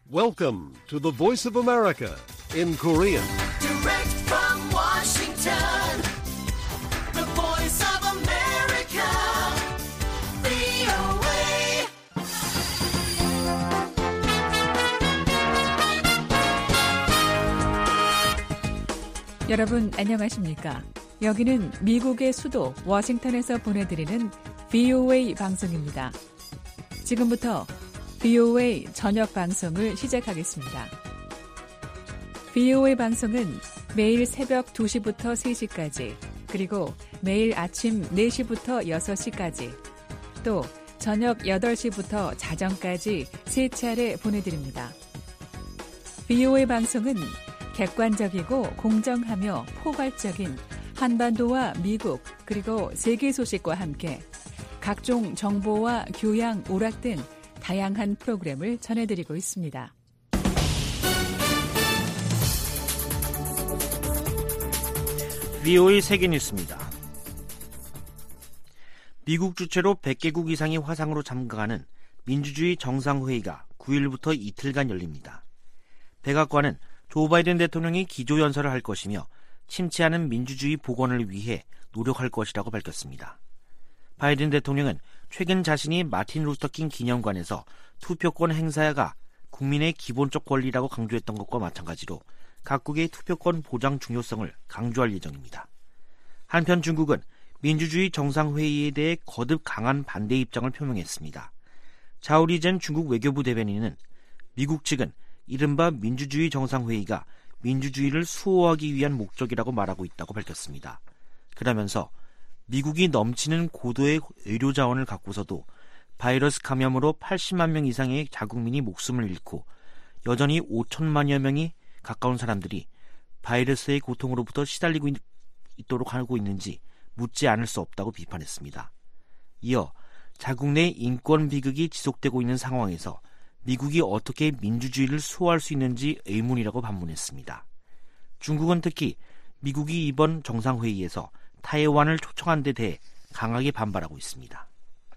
Welcome to the Voice of America in Korean. Direct from Washington, the Voice of America, VOA. 여러분 안녕하십니까? 여기는 미국의 수도 워싱턴에서 보내드리는 VOA 방송입니다. 지금부터 VOA 저녁 방송을 시작하겠습니다. VOA 방송은 매일 새벽 2시부터 3시까지, 그리고 매일 아침 4시부터 6시까지, 또 저녁 8시부터 자정까지 3차례 보내드립니다. VOA 방송은 객관적이고 공정하며 포괄적인 한반도와 미국 그리고 세계 소식과 함께 각종 정보와 교양, 오락 등 다양한 프로그램을 전해드리고 있습니다. VOA 세계뉴스입니다. 미국 주최로 100개국 이상이 화상으로 참가하는 민주주의 정상회의가 9일부터 이틀간 열립니다. 백악관은 조 바이든 대통령이 기조연설을 할 것이며 침체하는 민주주의 복원을 위해 노력할 것이라고 밝혔습니다. 바이든 대통령은 최근 자신이 마틴 루터킹 기념관에서 투표권 행사가 국민의 기본적 권리라고 강조했던 것과 마찬가지로 각국의 투표권 보장 중요성을 강조할 예정입니다. 한편 중국은 민주주의 정상회의에 대해 거듭 강한 반대 입장을 표명했습니다. 자오리젠 중국 외교부 대변인은 미국 측은 이른바 민주주의 정상회의가 민주주의를 수호하기 위한 목적이라고 말하고 있다고 밝혔습니다. 그러면서 미국이 넘치는 고도의 의료 자원을 갖고서도 바이러스 감염으로 80만 명 이상의 자국민이 목숨을 잃고 여전히 5천만여 명이 가까운 사람들이 바이러스의 고통으로부터 시달리고 있도록 하고 있는지 묻지 않을 수 없다고 비판했습니다. 이어 자국 내 인권 비극이 지속되고 있는 상황에서 미국이 어떻게 민주주의를 수호할 수 있는지 의문이라고 반문했습니다. 중국은 특히 미국이 이번 정상회의에서 타이완을 초청한 데 대해 강하게 반발하고 있습니다.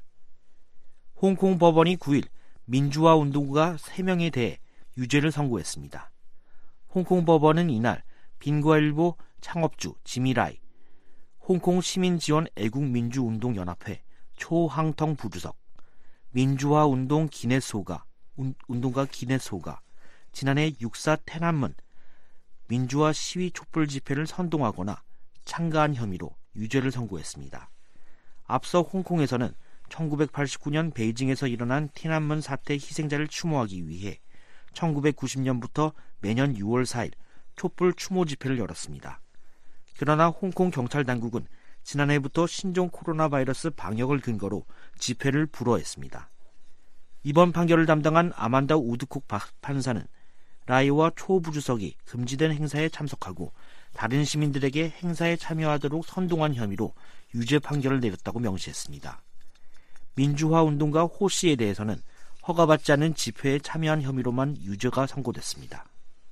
홍콩 법원이 9일 민주화 운동가 3명에 대해 유죄를 선고했습니다. 홍콩 법원은 이날 빈과일보 창업주 지미라이, 홍콩 시민지원 애국민주운동연합회 초항텅 부주석, 민주화 운동 운동가 기네소가 지난해 6.4 天安문 민주화 시위 촛불 집회를 선동하거나 참가한 혐의로 유죄를 선고했습니다. 앞서 홍콩에서는 1989년 베이징에서 일어난天安문 사태 희생자를 추모하기 위해 1990년부터 매년 6월 4일 촛불 추모 집회를 열었습니다. 그러나 홍콩 경찰 당국은 지난해부터 신종 코로나 바이러스 방역을 근거로 집회를 불허했습니다. 이번 판결을 담당한 아만다 우드콕 판사는 라이와 초 부주석이 금지된 행사에 참석하고 다른 시민들에게 행사에 참여하도록 선동한 혐의로 유죄 판결을 내렸다고 명시했습니다. 민주화 운동가 호 씨에 대해서는 허가받지 않은 집회에 참여한 혐의로만 유죄가 선고됐습니다.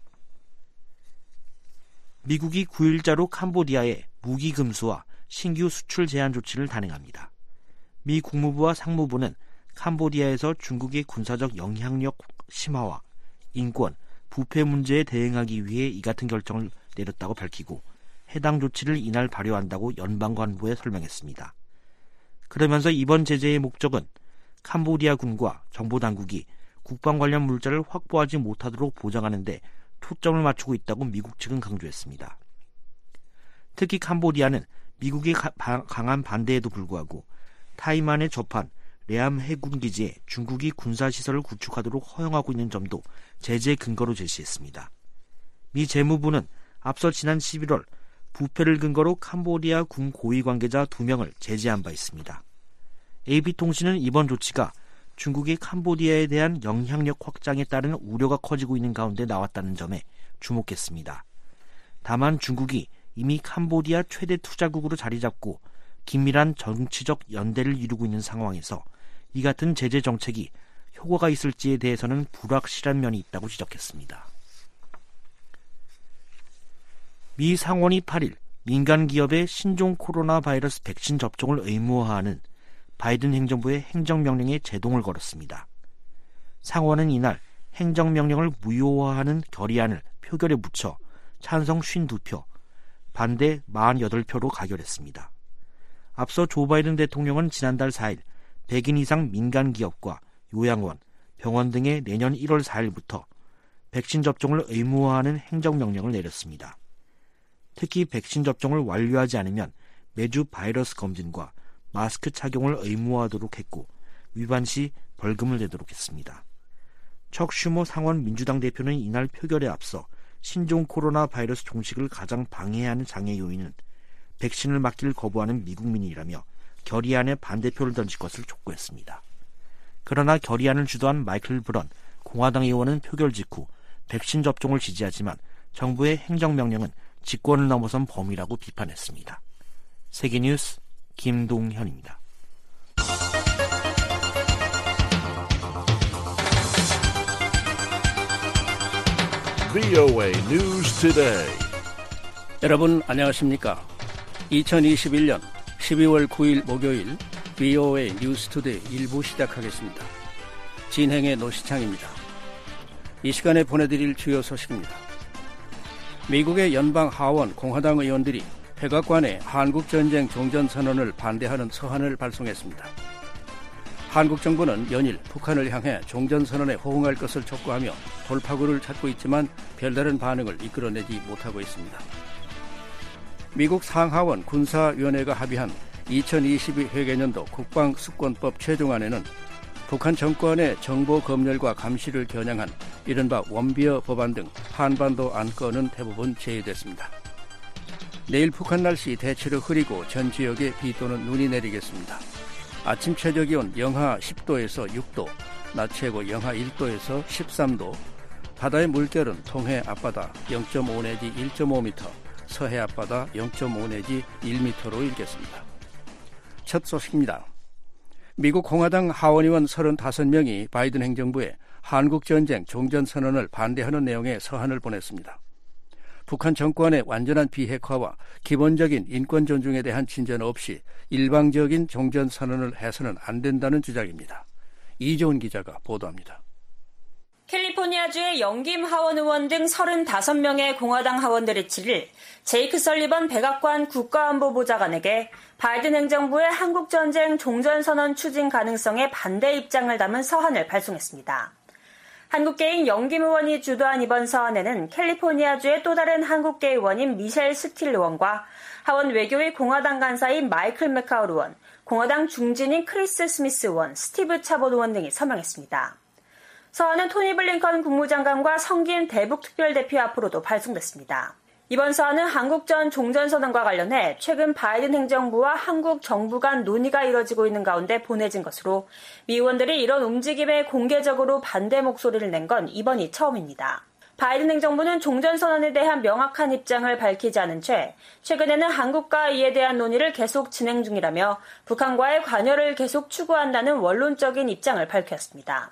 미국이 9일자로 캄보디아에 무기 금수와 신규 수출 제한 조치를 단행합니다. 미 국무부와 상무부는 캄보디아에서 중국의 군사적 영향력 심화와 인권, 부패 문제에 대응하기 위해 이 같은 결정을 내렸다고 밝히고 해당 조치를 이날 발효한다고 연방관부에 설명했습니다. 그러면서 이번 제재의 목적은 캄보디아 군과 정보당국이 국방 관련 물자를 확보하지 못하도록 보장하는 데 초점을 맞추고 있다고 미국 측은 강조했습니다. 특히 캄보디아는 미국의 강한 반대에도 불구하고 타이완에 접한 레암 해군기지에 중국이 군사시설을 구축하도록 허용하고 있는 점도 제재 근거로 제시했습니다. 미 재무부는 앞서 지난 11월 부패를 근거로 캄보디아 군 고위 관계자 2명을 제재한 바 있습니다. AP통신은 이번 조치가 중국의 캄보디아에 대한 영향력 확장에 따른 우려가 커지고 있는 가운데 나왔다는 점에 주목했습니다. 다만 중국이 이미 캄보디아 최대 투자국으로 자리 잡고 긴밀한 정치적 연대를 이루고 있는 상황에서 이 같은 제재 정책이 효과가 있을지에 대해서는 불확실한 면이 있다고 지적했습니다. 미 상원이 8일 민간 기업의 신종 코로나 바이러스 백신 접종을 의무화하는 바이든 행정부의 행정명령에 제동을 걸었습니다. 상원은 이날 행정명령을 무효화하는 결의안을 표결에 붙여 찬성 52표, 반대 48표로 가결했습니다. 앞서 조 바이든 대통령은 지난달 4일 백인 이상 민간 기업과 요양원, 병원 등에 내년 1월 4일부터 백신 접종을 의무화하는 행정명령을 내렸습니다. 특히 백신 접종을 완료하지 않으면 매주 바이러스 검진과 마스크 착용을 의무화하도록 했고 위반 시 벌금을 내도록 했습니다. 척 슈머 상원 민주당 대표는 이날 표결에 앞서 신종 코로나 바이러스 종식을 가장 방해하는 장애 요인은 백신을 맞기를 거부하는 미국민이라며 결의안에 반대표를 던질 것을 촉구했습니다. 그러나 결의안을 주도한 마이클 브런 공화당 의원은 표결 직후 백신 접종을 지지하지만 정부의 행정명령은 직권을 넘어선 범위라고 비판했습니다. 세계뉴스 김동현입니다. VOA News Today. 여러분 안녕하십니까? 2021년 12월 9일 목요일 VOA 뉴스 투데이 1부 시작하겠습니다. 진행의 노시창입니다. 이 시간에 보내드릴 주요 소식입니다. 미국의 연방 하원 공화당 의원들이 백악관에 한국전쟁 종전선언을 반대하는 서한을 발송했습니다. 한국 정부는 연일 북한을 향해 종전선언에 호응할 것을 촉구하며 돌파구를 찾고 있지만 별다른 반응을 이끌어내지 못하고 있습니다. 미국 상하원 군사위원회가 합의한 2022 회계년도 국방수권법 최종안에는 북한 정권의 정보 검열과 감시를 겨냥한 이른바 원비어 법안 등 한반도 안건은 대부분 제외됐습니다. 내일 북한 날씨 대체로 흐리고 전 지역에 비 또는 눈이 내리겠습니다. 아침 최저기온 영하 10도에서 6도, 낮 최고 영하 1도에서 13도, 바다의 물결은 동해 앞바다 0.5 내지 1.5m, 서해 앞바다 0.5 내지 1m로 일겠습니다. 첫 소식입니다. 미국 공화당 하원의원 35명이 바이든 행정부에 한국전쟁 종전선언을 반대하는 내용의 서한을 보냈습니다. 북한 정권의 완전한 비핵화와 기본적인 인권 존중에 대한 진전 없이 일방적인 종전선언을 해서는 안 된다는 주장입니다. 이재훈 기자가 보도합니다. 캘리포니아주의 영김 하원 의원 등 35명의 공화당 하원들이 7일 제이크 설리번 백악관 국가안보보좌관에게 바이든 행정부의 한국전쟁 종전선언 추진 가능성에 반대 입장을 담은 서한을 발송했습니다. 한국계인 영김 의원이 주도한 이번 서한에는 캘리포니아주의 또 다른 한국계 의원인 미셸 스틸 의원과 하원 외교위 공화당 간사인 마이클 맥카울 의원, 공화당 중진인 크리스 스미스 의원, 스티브 차봇 의원 등이 서명했습니다. 서한은 토니 블링컨 국무장관과 성김 대북특별대표 앞으로도 발송됐습니다. 이번 서한은 한국전 종전선언과 관련해 최근 바이든 행정부와 한국 정부 간 논의가 이뤄지고 있는 가운데 보내진 것으로 미 의원들이 이런 움직임에 공개적으로 반대 목소리를 낸 건 이번이 처음입니다. 바이든 행정부는 종전선언에 대한 명확한 입장을 밝히지 않은 채 최근에는 한국과 이에 대한 논의를 계속 진행 중이라며 북한과의 관여를 계속 추구한다는 원론적인 입장을 밝혔습니다.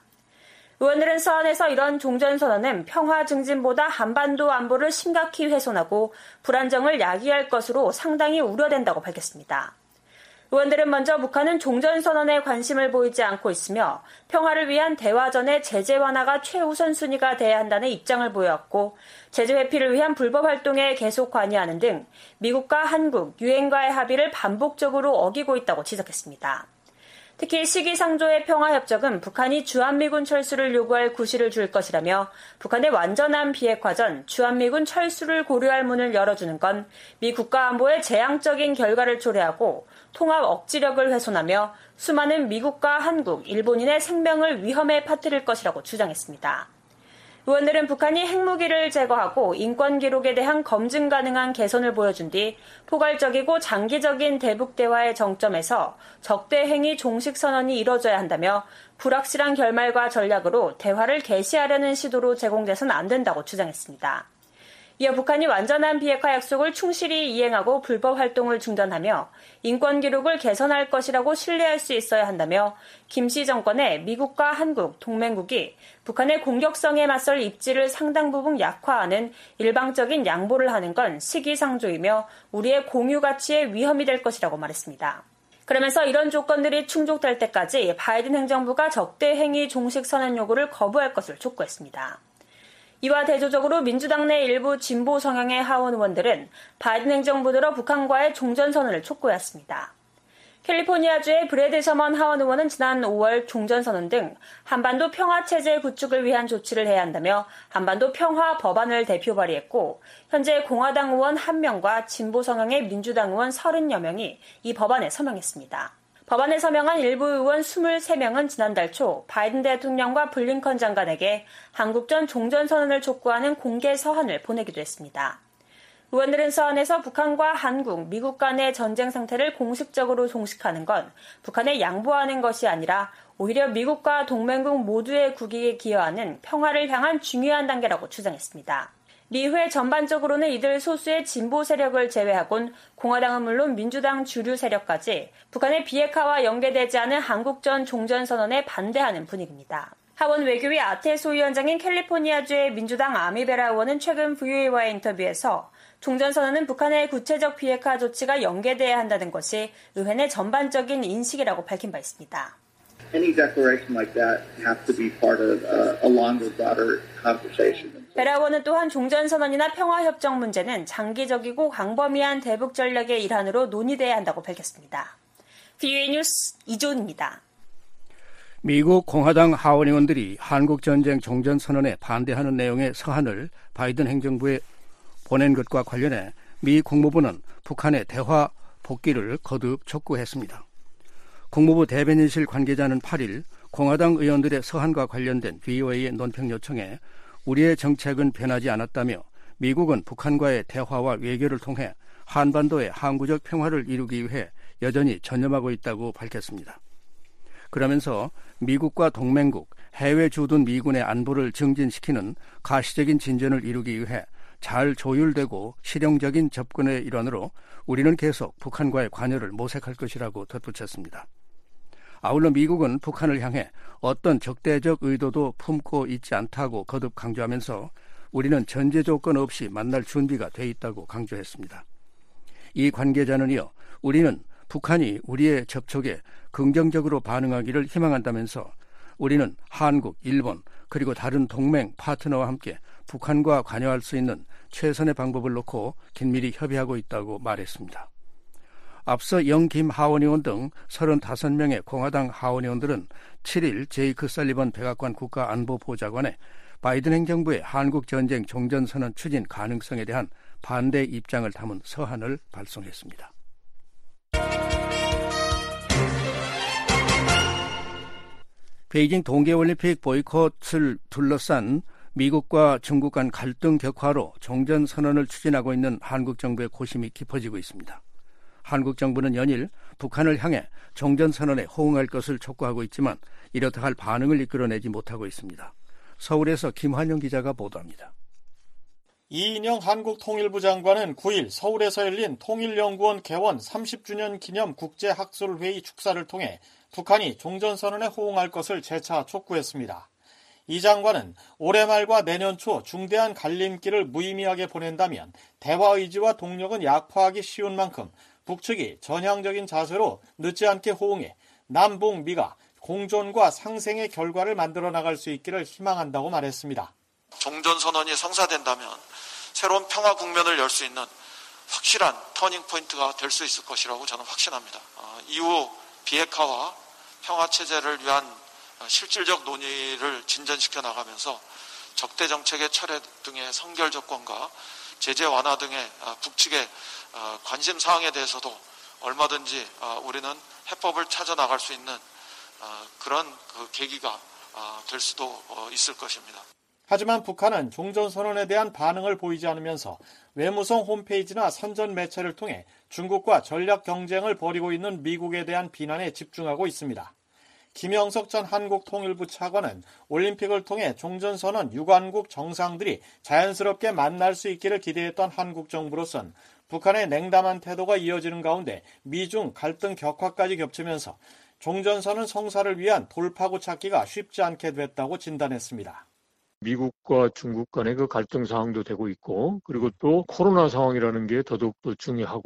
의원들은 서한에서 이런 종전선언은 평화 증진보다 한반도 안보를 심각히 훼손하고 불안정을 야기할 것으로 상당히 우려된다고 밝혔습니다. 의원들은 먼저 북한은 종전선언에 관심을 보이지 않고 있으며 평화를 위한 대화전의 제재 완화가 최우선순위가 돼야 한다는 입장을 보여왔고 제재 회피를 위한 불법 활동에 계속 관여하는 등 미국과 한국, 유엔과의 합의를 반복적으로 어기고 있다고 지적했습니다. 특히 시기상조의 평화협정은 북한이 주한미군 철수를 요구할 구실을 줄 것이라며 북한의 완전한 비핵화 전 주한미군 철수를 고려할 문을 열어주는 건 미 국가안보의 재앙적인 결과를 초래하고 통합 억지력을 훼손하며 수많은 미국과 한국, 일본인의 생명을 위험에 빠뜨릴 것이라고 주장했습니다. 의원들은 북한이 핵무기를 제거하고 인권 기록에 대한 검증 가능한 개선을 보여준 뒤 포괄적이고 장기적인 대북 대화의 정점에서 적대 행위 종식 선언이 이뤄져야 한다며 불확실한 결말과 전략으로 대화를 개시하려는 시도로 제공돼서는 안 된다고 주장했습니다. 이어 북한이 완전한 비핵화 약속을 충실히 이행하고 불법 활동을 중단하며 인권 기록을 개선할 것이라고 신뢰할 수 있어야 한다며 김씨 정권의 미국과 한국, 동맹국이 북한의 공격성에 맞설 입지를 상당 부분 약화하는 일방적인 양보를 하는 건 시기상조이며 우리의 공유 가치에 위험이 될 것이라고 말했습니다. 그러면서 이런 조건들이 충족될 때까지 바이든 행정부가 적대 행위 종식 선언 요구를 거부할 것을 촉구했습니다. 이와 대조적으로 민주당 내 일부 진보 성향의 하원 의원들은 바이든 행정부 들어 북한과의 종전선언을 촉구했습니다. 캘리포니아주의 브래드 셔먼 하원 의원은 지난 5월 종전선언 등 한반도 평화체제 구축을 위한 조치를 해야 한다며 한반도 평화 법안을 대표 발의했고 현재 공화당 의원 1명과 진보 성향의 민주당 의원 30여 명이 이 법안에 서명했습니다. 법안에 서명한 일부 의원 23명은 지난달 초 바이든 대통령과 블링컨 장관에게 한국전 종전선언을 촉구하는 공개 서한을 보내기도 했습니다. 의원들은 서한에서 북한과 한국, 미국 간의 전쟁 상태를 공식적으로 종식하는 건 북한에 양보하는 것이 아니라 오히려 미국과 동맹국 모두의 국익에 기여하는 평화를 향한 중요한 단계라고 주장했습니다. 미회 전반적으로는 이들 소수의 진보 세력을 제외하곤 공화당은 물론 민주당 주류 세력까지 북한의 비핵화와 연계되지 않은 한국전 종전선언에 반대하는 분위기입니다. 하원 외교위 아테소 위원장인 캘리포니아주의 민주당 아미베라 의원은 최근 VOA와의 인터뷰에서 종전선언은 북한의 구체적 비핵화 조치가 연계돼야 한다는 것이 의회 내 전반적인 인식이라고 밝힌 바 있습니다. Any declaration like that has to be part of a longer, broader conversation. 베라 의원은 또한 종전선언이나 평화협정 문제는 장기적이고 광범위한 대북 전략의 일환으로 논의돼야 한다고 밝혔습니다. VOA 뉴스 이조은입니다. 미국 공화당 하원 의원들이 한국전쟁 종전선언에 반대하는 내용의 서한을 바이든 행정부에 보낸 것과 관련해 미 국무부는 북한의 대화 복귀를 거듭 촉구했습니다. 국무부 대변인실 관계자는 8일 공화당 의원들의 서한과 관련된 VOA의 논평 요청에 우리의 정책은 변하지 않았다며 미국은 북한과의 대화와 외교를 통해 한반도의 항구적 평화를 이루기 위해 여전히 전념하고 있다고 밝혔습니다. 그러면서 미국과 동맹국, 해외 주둔 미군의 안보를 증진시키는 가시적인 진전을 이루기 위해 잘 조율되고 실용적인 접근의 일환으로 우리는 계속 북한과의 관여를 모색할 것이라고 덧붙였습니다. 아울러 미국은 북한을 향해 어떤 적대적 의도도 품고 있지 않다고 거듭 강조하면서 우리는 전제 조건 없이 만날 준비가 돼 있다고 강조했습니다. 이 관계자는 이어 우리는 북한이 우리의 접촉에 긍정적으로 반응하기를 희망한다면서 우리는 한국, 일본, 그리고 다른 동맹 파트너와 함께 북한과 관여할 수 있는 최선의 방법을 놓고 긴밀히 협의하고 있다고 말했습니다. 앞서 영김 하원 의원 등 35명의 공화당 하원 의원들은 7일 제이크 설리번 백악관 국가안보보좌관에 바이든 행정부의 한국전쟁 종전선언 추진 가능성에 대한 반대 입장을 담은 서한을 발송했습니다. 베이징 동계올림픽 보이콧을 둘러싼 미국과 중국 간 갈등 격화로 종전선언을 추진하고 있는 한국 정부의 고심이 깊어지고 있습니다. 한국 정부는 연일 북한을 향해 종전선언에 호응할 것을 촉구하고 있지만 이렇다 할 반응을 이끌어내지 못하고 있습니다. 서울에서 김환영 기자가 보도합니다. 이인영 한국통일부 장관은 9일 서울에서 열린 통일연구원 개원 30주년 기념 국제학술회의 축사를 통해 북한이 종전선언에 호응할 것을 재차 촉구했습니다. 이 장관은 올해 말과 내년 초 중대한 갈림길을 무의미하게 보낸다면 대화 의지와 동력은 약화하기 쉬운 만큼 북측이 전향적인 자세로 늦지 않게 호응해 남북미가 공존과 상생의 결과를 만들어 나갈 수 있기를 희망한다고 말했습니다. 종전선언이 성사된다면 새로운 평화 국면을 열 수 있는 확실한 터닝포인트가 될 수 있을 것이라고 저는 확신합니다. 이후 비핵화와 평화체제를 위한 실질적 논의를 진전시켜 나가면서 적대 정책의 철회 등의 선결 조건과 제재 완화 등의 북측의 관심 사항에 대해서도 얼마든지 우리는 해법을 찾아 나갈 수 있는 그런 계기가 될 수도 있을 것입니다. 하지만 북한은 종전선언에 대한 반응을 보이지 않으면서 외무성 홈페이지나 선전 매체를 통해 중국과 전략 경쟁을 벌이고 있는 미국에 대한 비난에 집중하고 있습니다. 김영석 전 한국통일부 차관은 올림픽을 통해 종전선언 유관국 정상들이 자연스럽게 만날 수 있기를 기대했던 한국 정부로선 북한의 냉담한 태도가 이어지는 가운데 미중 갈등 격화까지 겹치면서 종전선언 성사를 위한 돌파구 찾기가 쉽지 않게 됐다고 진단했습니다. 미국과 중국 간의 그 갈등 상황도 되고 있고, 그리고 또 코로나 상황이라는 게 더더욱 또 중요하고,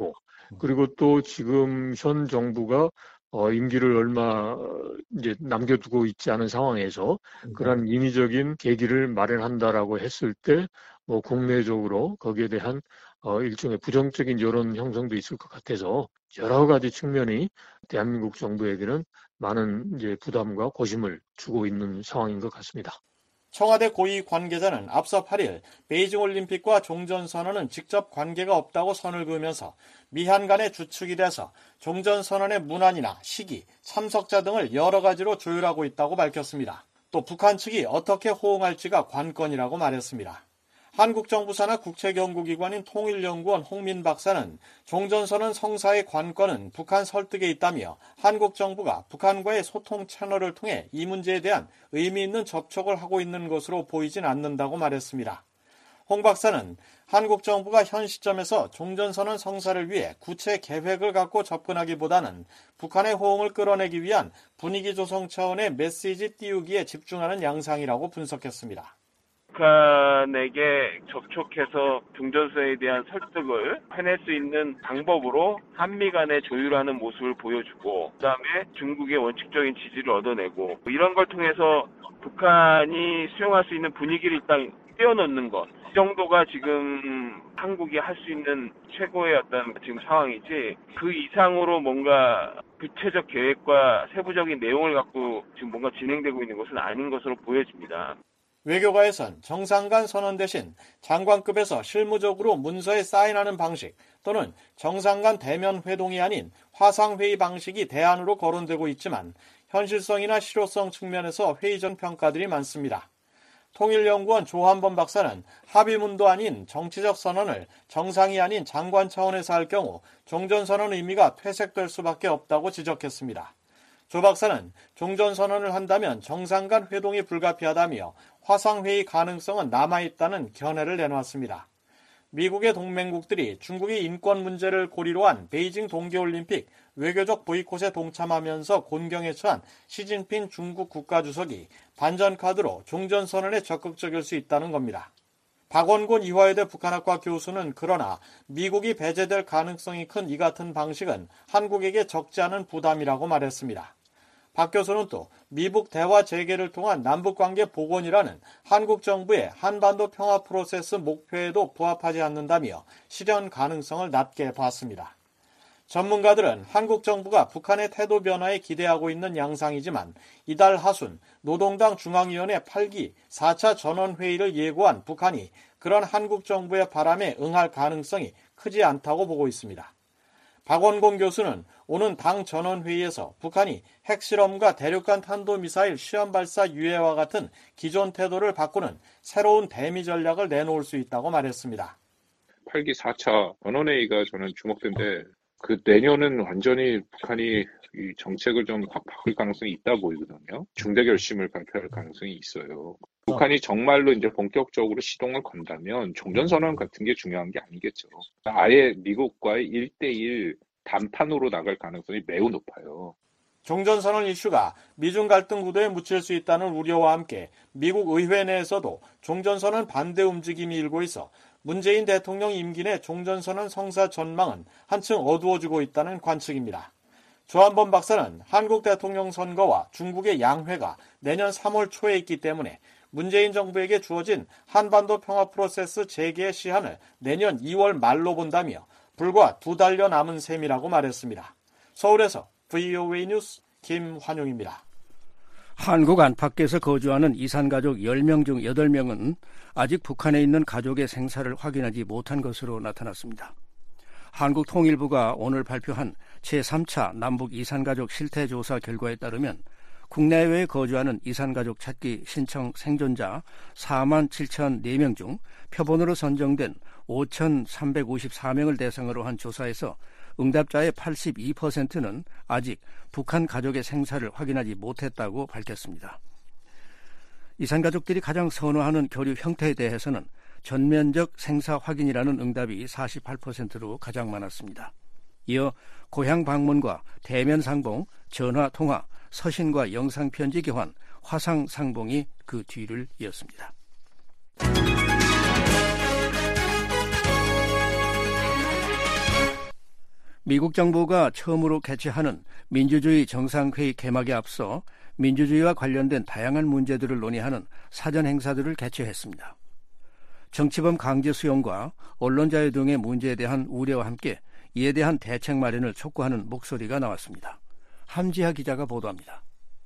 그리고 또 지금 현 정부가 임기를 얼마 이제 남겨두고 있지 않은 상황에서 그런 인위적인 계기를 마련한다라고 했을 때 뭐 국내적으로 거기에 대한 일종의 부정적인 여론 형성도 있을 것 같아서 여러 가지 측면이 대한민국 정부에게는 많은 이제 부담과 고심을 주고 있는 상황인 것 같습니다. 청와대 고위 관계자는 앞서 8일 베이징 올림픽과 종전선언은 직접 관계가 없다고 선을 그으면서 미한 간의 주축이 돼서 종전선언의 문안이나 시기, 참석자 등을 여러 가지로 조율하고 있다고 밝혔습니다. 또 북한 측이 어떻게 호응할지가 관건이라고 말했습니다. 한국 정부 산하 국책연구기관인 통일연구원 홍민 박사는 종전선언 성사의 관건은 북한 설득에 있다며 한국 정부가 북한과의 소통 채널을 통해 이 문제에 대한 의미 있는 접촉을 하고 있는 것으로 보이진 않는다고 말했습니다. 홍 박사는 한국 정부가 현 시점에서 종전선언 성사를 위해 구체 계획을 갖고 접근하기보다는 북한의 호응을 끌어내기 위한 분위기 조성 차원의 메시지 띄우기에 집중하는 양상이라고 분석했습니다. 북한에게 접촉해서 종전선언에 대한 설득을 해낼 수 있는 방법으로 한미 간의 조율하는 모습을 보여주고 그다음에 중국의 원칙적인 지지를 얻어내고 이런 걸 통해서 북한이 수용할 수 있는 분위기를 일단 띄워놓는 것. 이 정도가 지금 한국이 할 수 있는 최고의 어떤 지금 상황이지 그 이상으로 뭔가 구체적 계획과 세부적인 내용을 갖고 지금 뭔가 진행되고 있는 것은 아닌 것으로 보여집니다. 외교가에선 정상 간 선언 대신 장관급에서 실무적으로 문서에 사인하는 방식 또는 정상 간 대면 회동이 아닌 화상회의 방식이 대안으로 거론되고 있지만 현실성이나 실효성 측면에서 회의적 평가들이 많습니다. 통일연구원 조한범 박사는 합의문도 아닌 정치적 선언을 정상이 아닌 장관 차원에서 할 경우 종전선언 의미가 퇴색될 수밖에 없다고 지적했습니다. 조 박사는 종전선언을 한다면 정상 간 회동이 불가피하다며 화상회의 가능성은 남아있다는 견해를 내놓았습니다. 미국의 동맹국들이 중국의 인권 문제를 고리로 한 베이징 동계올림픽 외교적 보이콧에 동참하면서 곤경에 처한 시진핑 중국 국가주석이 반전카드로 종전선언에 적극적일 수 있다는 겁니다. 박원곤 이화여대 북한학과 교수는 그러나 미국이 배제될 가능성이 큰 이 같은 방식은 한국에게 적지 않은 부담이라고 말했습니다. 박 교수는 또 미북 대화 재개를 통한 남북관계 복원이라는 한국 정부의 한반도 평화 프로세스 목표에도 부합하지 않는다며 실현 가능성을 낮게 봤습니다. 전문가들은 한국 정부가 북한의 태도 변화에 기대하고 있는 양상이지만 이달 하순 노동당 중앙위원회 8기 4차 전원회의를 예고한 북한이 그런 한국 정부의 바람에 응할 가능성이 크지 않다고 보고 있습니다. 박원공 교수는 오는 당 전원회의에서 북한이 핵실험과 대륙간 탄도미사일 시험 발사 유예와 같은 기존 태도를 바꾸는 새로운 대미 전략을 내놓을 수 있다고 말했습니다. 8기 4차 전원회의가 저는 주목된데 그 내년은 완전히 북한이 이 정책을 좀 확 바꿀 가능성이 있다 보이거든요. 중대 결심을 발표할 가능성이 있어요. 북한이 정말로 이제 본격적으로 시동을 건다면 종전선언 같은 게 중요한 게 아니겠죠. 아예 미국과의 1대1 단판으로 나갈 가능성이 매우 높아요. 종전선언 이슈가 미중 갈등 구도에 묻힐 수 있다는 우려와 함께 미국 의회 내에서도 종전선언 반대 움직임이 일고 있어 문재인 대통령 임기 내 종전선언 성사 전망은 한층 어두워지고 있다는 관측입니다. 조한범 박사는 한국 대통령 선거와 중국의 양회가 내년 3월 초에 있기 때문에 문재인 정부에게 주어진 한반도 평화 프로세스 재개의 시한을 내년 2월 말로 본다며 불과 2달여 남은 셈이라고 말했습니다. 서울에서 VOA 뉴스 김환용입니다. 한국 안팎에서 거주하는 이산가족 10명 중 8명은 아직 북한에 있는 가족의 생사를 확인하지 못한 것으로 나타났습니다. 한국통일부가 오늘 발표한 제3차 남북 이산가족 실태조사 결과에 따르면 국내외에 거주하는 이산가족 찾기 신청 생존자 47,004명 중 표본으로 선정된 5,354명을 대상으로 한 조사에서 응답자의 82%는 아직 북한 가족의 생사를 확인하지 못했다고 밝혔습니다. 이산가족들이 가장 선호하는 교류 형태에 대해서는 전면적 생사 확인이라는 응답이 48%로 가장 많았습니다. 이어 고향 방문과 대면 상봉, 전화 통화, 서신과 영상 편지 교환, 화상 상봉이 그 뒤를 이었습니다. 미국 정부가 처음으로 개최하는 민주주의 정상회의 개막에 앞서 민주주의와 관련된 다양한 문제들을 논의하는 사전 행사들을 개최했습니다. 정치범 강제 수용과 언론 자유 등의 문제에 대한 우려와 함께 이에 대한 대책 마련을 촉구하는 목소리가 나왔습니다. 함지하 기자가 보도합니다.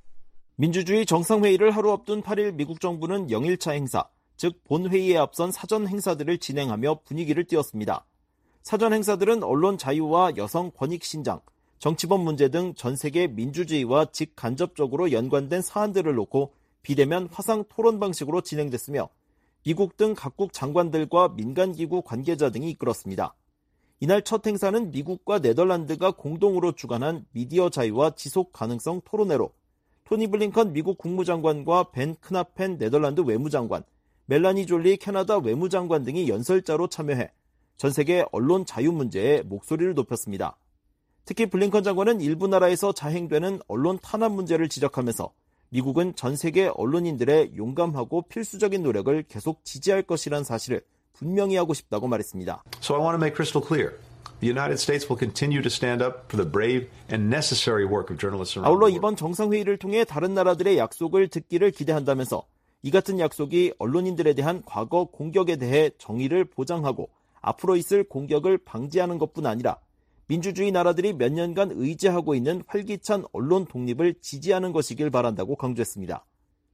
민주주의 정상회의를 하루 앞둔 8일 미국 정부는 0일차 행사, 즉 본회의에 앞선 사전 행사들을 진행하며 분위기를 띄웠습니다. 사전 행사들은 언론 자유와 여성 권익 신장, 정치범 문제 등 전 세계 민주주의와 직간접적으로 연관된 사안들을 놓고 비대면 화상 토론 방식으로 진행됐으며 미국 등 각국 장관들과 민간기구 관계자 등이 이끌었습니다. 이날 첫 행사는 미국과 네덜란드가 공동으로 주관한 미디어 자유와 지속 가능성 토론회로 토니 블링컨 미국 국무장관과 벤 크나펜 네덜란드 외무장관, 멜라니 졸리 캐나다 외무장관 등이 연설자로 참여해 전 세계 언론 자유 문제에 목소리를 높였습니다. 특히 블링컨 장관은 일부 나라에서 자행되는 언론 탄압 문제를 지적하면서 미국은 전 세계 언론인들의 용감하고 필수적인 노력을 계속 지지할 것이라는 사실을 분명히 하고 싶다고 말했습니다. So I want to make crystal clear. The United States will continue to stand up for the brave and necessary work of journalists around the 아울러 world. 이번 정상회의를 통해 다른 나라들의 약속을 듣기를 기대한다면서 이 같은 약속이 언론인들에 대한 과거 공격에 대해 정의를 보장하고 앞으로 있을 공격을 방지하는 것뿐 아니라 민주주의 나라들이 몇 년간 의지하고 있는 활기찬 언론 독립을 지지하는 것이길 바란다고 강조했습니다.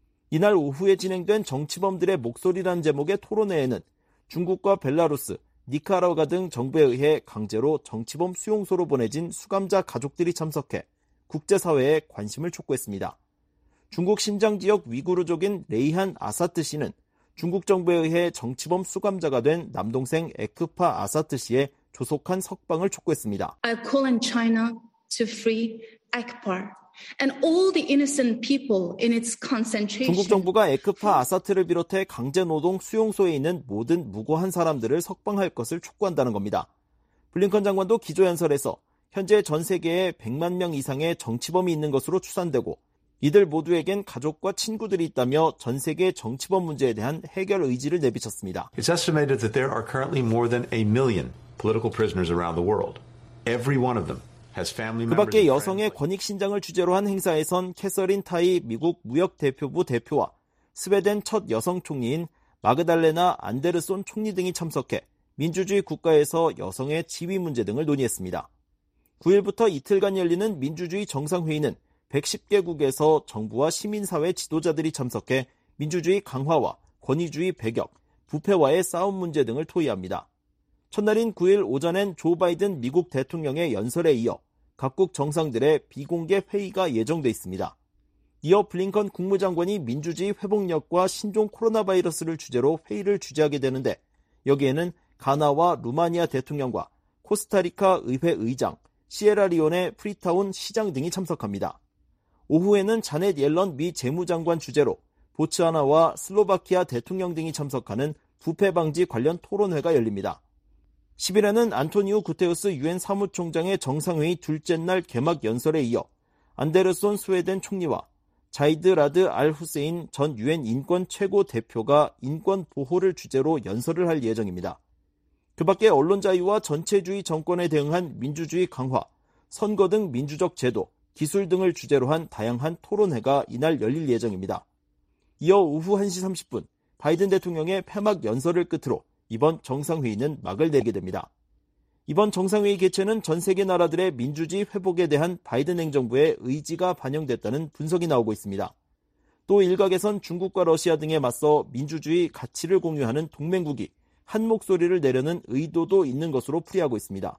이날 오후에 진행된 정치범들의 목소리라는 제목의 토론회에는 중국과 벨라루스, 니카라과 등 정부에 의해 강제로 정치범 수용소로 보내진 수감자 가족들이 참석해 국제사회에 관심을 촉구했습니다. 중국 신장 지역 위구르족인 레이한 아사트 씨는 중국 정부에 의해 정치범 수감자가 된 남동생 에크파 아사트 씨의 조속한 석방을 촉구했습니다. I call on China to free Ekpa and all the innocent people in its concentration. 중국 정부가 에크파 아사트를 비롯해 강제노동 수용소에 있는 모든 무고한 사람들을 석방할 것을 촉구한다는 겁니다. 블링컨 장관도 기조연설에서 현재 전 세계에 100만 명 이상의 정치범이 있는 것으로 추산되고 이들 모두에겐 가족과 친구들이 있다며 전 세계 정치범 문제에 대한 해결 의지를 내비쳤습니다. It's estimated that there are currently more than 1 million political prisoners around the world. Every one of them has family members. 그 밖에 여성의 권익 신장을 주제로 한 행사에선 캐서린 타이 미국 무역대표부 대표와 스웨덴 첫 여성 총리인 마그달레나 안데르손 총리 등이 참석해 민주주의 국가에서 여성의 지위 문제 등을 논의했습니다. 9일부터 이틀간 열리는 민주주의 정상회의는 110개국에서 정부와 시민사회 지도자들이 참석해 민주주의 강화와 권위주의 배격, 부패와의 싸움 문제 등을 토의합니다. 첫날인 9일 오전엔 조 바이든 미국 대통령의 연설에 이어 각국 정상들의 비공개 회의가 예정돼 있습니다. 이어 블링컨 국무장관이 민주주의 회복력과 신종 코로나 바이러스를 주제로 회의를 주재하게 되는데 여기에는 가나와 루마니아 대통령과 코스타리카 의회 의장, 시에라리온의 프리타운 시장 등이 참석합니다. 오후에는 자넷 옐런 미 재무장관 주재로 보츠와나와 슬로바키아 대통령 등이 참석하는 부패 방지 관련 토론회가 열립니다. 10일에는 안토니오 구테우스 유엔 사무총장의 정상회의 둘째 날 개막 연설에 이어 안데르손 스웨덴 총리와 자이드 라드 알 후세인 전 유엔 인권 최고 대표가 인권 보호를 주제로 연설을 할 예정입니다. 그 밖에 언론 자유와 전체주의 정권에 대응한 민주주의 강화, 선거 등 민주적 제도, 기술 등을 주제로 한 다양한 토론회가 이날 열릴 예정입니다. 이어 오후 1시 30분 바이든 대통령의 폐막 연설을 끝으로 이번 정상회의는 막을 내게 됩니다. 이번 정상회의 개최는 전 세계 나라들의 민주주의 회복에 대한 바이든 행정부의 의지가 반영됐다는 분석이 나오고 있습니다. 또 일각에선 중국과 러시아 등에 맞서 민주주의 가치를 공유하는 동맹국이 한 목소리를 내려는 의도도 있는 것으로 풀이하고 있습니다.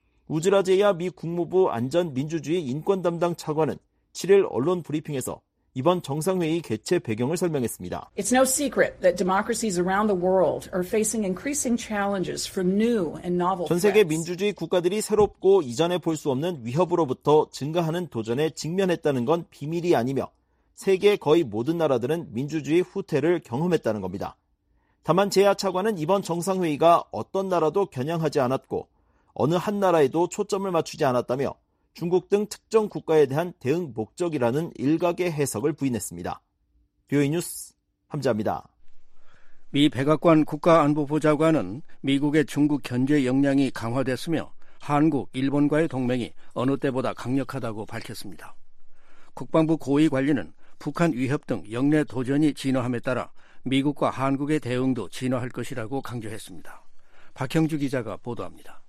우즈라제야 미 국무부 안전민주주의 인권 담당 차관은 7일 언론 브리핑에서 이번 정상회의 개최 배경을 설명했습니다. It's no secret that democracies around the world are facing increasing challenges from new and novel threats. 전 세계 민주주의 국가들이 새롭고 이전에 볼 수 없는 위협으로부터 증가하는 도전에 직면했다는 건 비밀이 아니며 세계 거의 모든 나라들은 민주주의 후퇴를 경험했다는 겁니다. 다만 제야 차관은 이번 정상회의가 어떤 나라도 겨냥하지 않았고 어느 한 나라에도 초점을 맞추지 않았다며 중국 등 특정 국가에 대한 대응 목적이라는 일각의 해석을 부인했습니다. BOE 뉴스 함지아입니다. 미 백악관 국가안보보좌관은 미국의 중국 견제 역량이 강화됐으며 한국, 일본과의 동맹이 어느 때보다 강력하다고 밝혔습니다. 국방부 고위 관리는 북한 위협 등 영내 도전이 진화함에 따라 미국과 한국의 대응도 진화할 것이라고 강조했습니다. 박형주 기자가 보도합니다.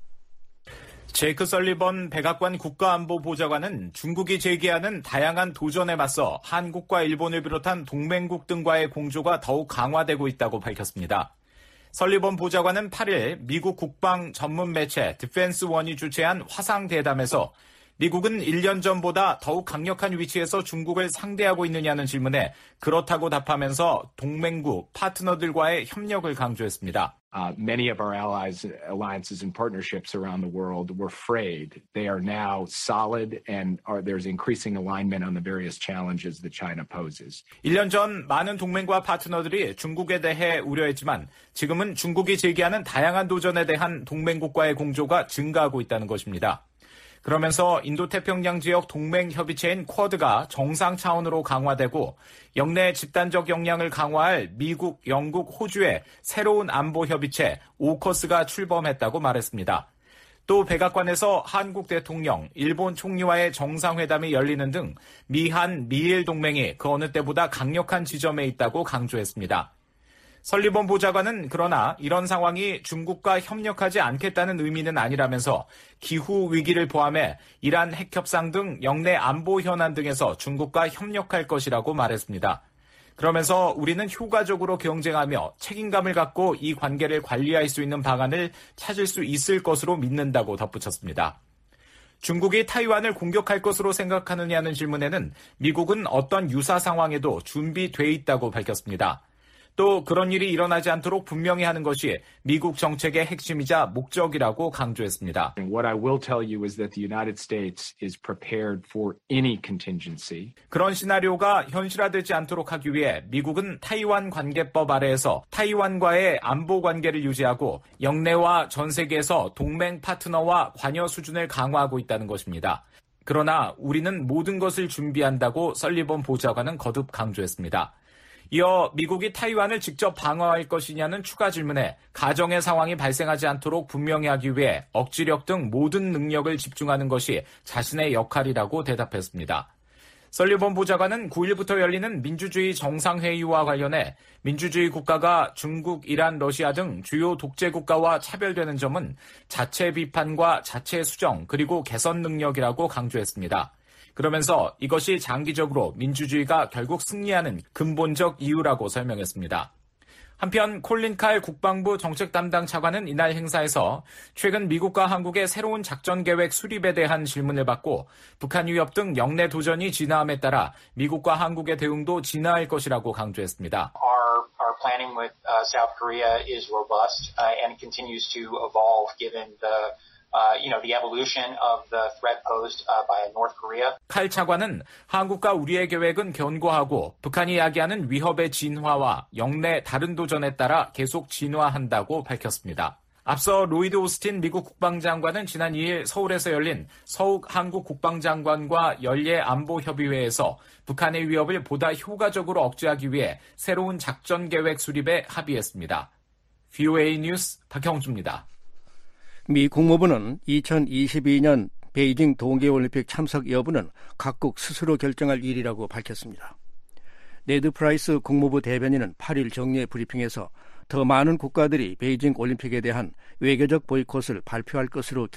제이크 설리번 백악관 국가안보보좌관은 중국이 제기하는 다양한 도전에 맞서 한국과 일본을 비롯한 동맹국 등과의 공조가 더욱 강화되고 있다고 밝혔습니다. 설리번 보좌관은 8일 미국 국방 전문 매체 디펜스원이 주최한 화상대담에서 미국은 1년 전보다 더욱 강력한 위치에서 중국을 상대하고 있느냐는 질문에 그렇다고 답하면서 동맹국, 파트너들과의 협력을 강조했습니다. Many of our alliances and partnerships around the world were frayed. They are now solid and there's increasing alignment on the various challenges that China poses. 1년 전 많은 동맹과 파트너들이 중국에 대해 우려했지만 지금은 중국이 제기하는 다양한 도전에 대한 동맹국과의 공조가 증가하고 있다는 것입니다. 그러면서 인도태평양 지역 동맹협의체인 쿼드가 정상 차원으로 강화되고 영내 집단적 역량을 강화할 미국, 영국, 호주의 새로운 안보협의체 오커스가 출범했다고 말했습니다. 또 백악관에서 한국 대통령, 일본 총리와의 정상회담이 열리는 등 미한, 미일 동맹이 그 어느 때보다 강력한 지점에 있다고 강조했습니다. 설리번 보좌관은 그러나 이런 상황이 중국과 협력하지 않겠다는 의미는 아니라면서 기후 위기를 포함해 이란 핵 협상 등 영내 안보 현안 등에서 중국과 협력할 것이라고 말했습니다. 그러면서 우리는 효과적으로 경쟁하며 책임감을 갖고 이 관계를 관리할 수 있는 방안을 찾을 수 있을 것으로 믿는다고 덧붙였습니다. 중국이 타이완을 공격할 것으로 생각하느냐는 질문에는 미국은 어떤 유사 상황에도 준비돼 있다고 밝혔습니다. 또 그런 일이 일어나지 않도록 분명히 하는 것이 미국 정책의 핵심이자 목적이라고 강조했습니다. What I will tell you is that the United States is prepared for any contingency. 그런 시나리오가 현실화되지 않도록 하기 위해 미국은 타이완 관계법 아래에서 타이완과의 안보 관계를 유지하고 영내와 전 세계에서 동맹 파트너와 관여 수준을 강화하고 있다는 것입니다. 그러나 우리는 모든 것을 준비한다고 설리번 보좌관은 거듭 강조했습니다. 이어 미국이 타이완을 직접 방어할 것이냐는 추가 질문에 가정의 상황이 발생하지 않도록 분명히 하기 위해 억지력 등 모든 능력을 집중하는 것이 자신의 역할이라고 대답했습니다. 설리번 보좌관은 9일부터 열리는 민주주의 정상회의와 관련해 민주주의 국가가 중국, 이란, 러시아 등 주요 독재 국가와 차별되는 점은 자체 비판과 자체 수정 그리고 개선 능력이라고 강조했습니다. 그러면서 이것이 장기적으로 민주주의가 결국 승리하는 근본적 이유라고 설명했습니다. 한편 콜린 칼 국방부 정책 담당 차관은 이날 행사에서 최근 미국과 한국의 새로운 작전 계획 수립에 대한 질문을 받고 북한 위협 등 영내 도전이 진화함에 따라 미국과 한국의 대응도 진화할 것이라고 강조했습니다. Our planning with South Korea is robust and continues to evolve given the evolution of the threat posed by North Korea. 칼 차관은 한국과 우리의 계획은 견고하고 북한이 야기하는 위협의 진화와 영내 다른 도전에 따라 계속 진화한다고 밝혔습니다. 앞서 로이드 오스틴 미국 국방장관은 지난 2일 서울에서 열린 서욱 한국 국방장관과 연례 안보협의회에서 북한의 위협을 보다 효과적으로 억제하기 위해 새로운 작전 계획 수립에 합의했습니다. VOA 뉴스 박형주입니다. 미 국무부는 2022년 베이징 동계올림픽 참석 여부는 각국 스스로 결정할 일이라고 밝혔습니다. 네드 프라이스 국무부 대변인은 8일 정례 브리핑에서 더 많은 국가들이 베이징 올림픽에 대한 외교적 보이콧을 발표할 것으로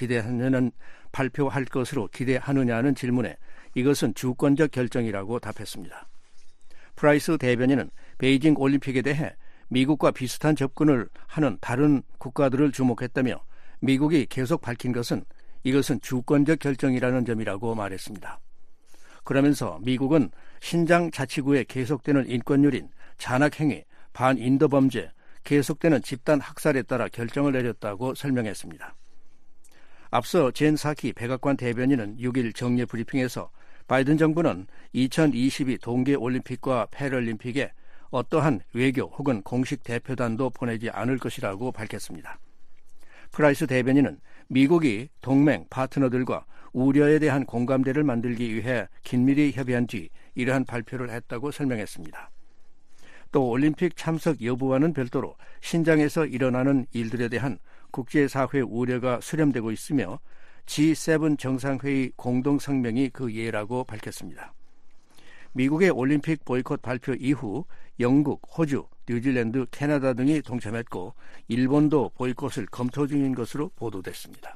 기대하느냐는 질문에 이것은 주권적 결정이라고 답했습니다. 프라이스 대변인은 베이징 올림픽에 대해 미국과 비슷한 접근을 하는 다른 국가들을 주목했다며 미국이 계속 밝힌 것은 이것은 주권적 결정이라는 점이라고 말했습니다. 그러면서 미국은 신장 자치구에 계속되는 인권유린, 잔악행위, 반인도 범죄, 계속되는 집단 학살에 따라 결정을 내렸다고 설명했습니다. 앞서 젠 사키 백악관 대변인은 6일 정례 브리핑에서 바이든 정부는 2022 동계올림픽과 패럴림픽에 어떠한 외교 혹은 공식 대표단도 보내지 않을 것이라고 밝혔습니다. 프라이스 대변인은 미국이 동맹 파트너들과 우려에 대한 공감대를 만들기 위해 긴밀히 협의한 뒤 이러한 발표를 했다고 설명했습니다. 또 올림픽 참석 여부와는 별도로 신장에서 일어나는 일들에 대한 국제사회 우려가 수렴되고 있으며 G7 정상회의 공동성명이 그 예라고 밝혔습니다. 미국의 올림픽 보이콧 발표 이후 영국, 호주, 뉴질랜드, 캐나다 등이 동참했고 일본도 보이콧을 검토 중인 것으로 보도됐습니다.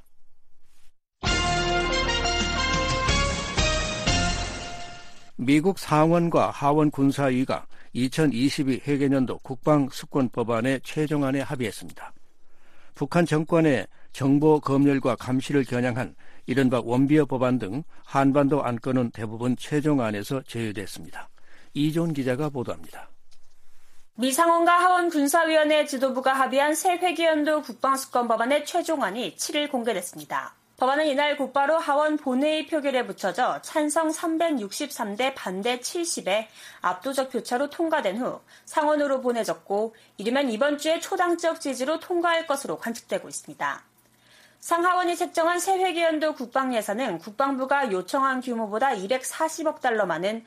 미국 상원과 하원 군사위가 2022 회계년도 국방수권법안의 최종안에 합의했습니다. 북한 정권의 정보 검열과 감시를 겨냥한 이른바 원비어 법안 등 한반도 안건은 대부분 최종안에서 제외됐습니다. 이존 기자가 보도합니다. 미 상원과 하원 군사위원회 지도부가 합의한 새 회계연도 국방수권 법안의 최종안이 7일 공개됐습니다. 법안은 이날 곧바로 하원 본회의 표결에 붙여져 찬성 363대 반대 70에 압도적 표차로 통과된 후 상원으로 보내졌고 이르면 이번 주에 초당적 지지로 통과할 것으로 관측되고 있습니다. 상하원이 책정한 새 회계연도 국방예산은 국방부가 요청한 규모보다 240억 달러 많은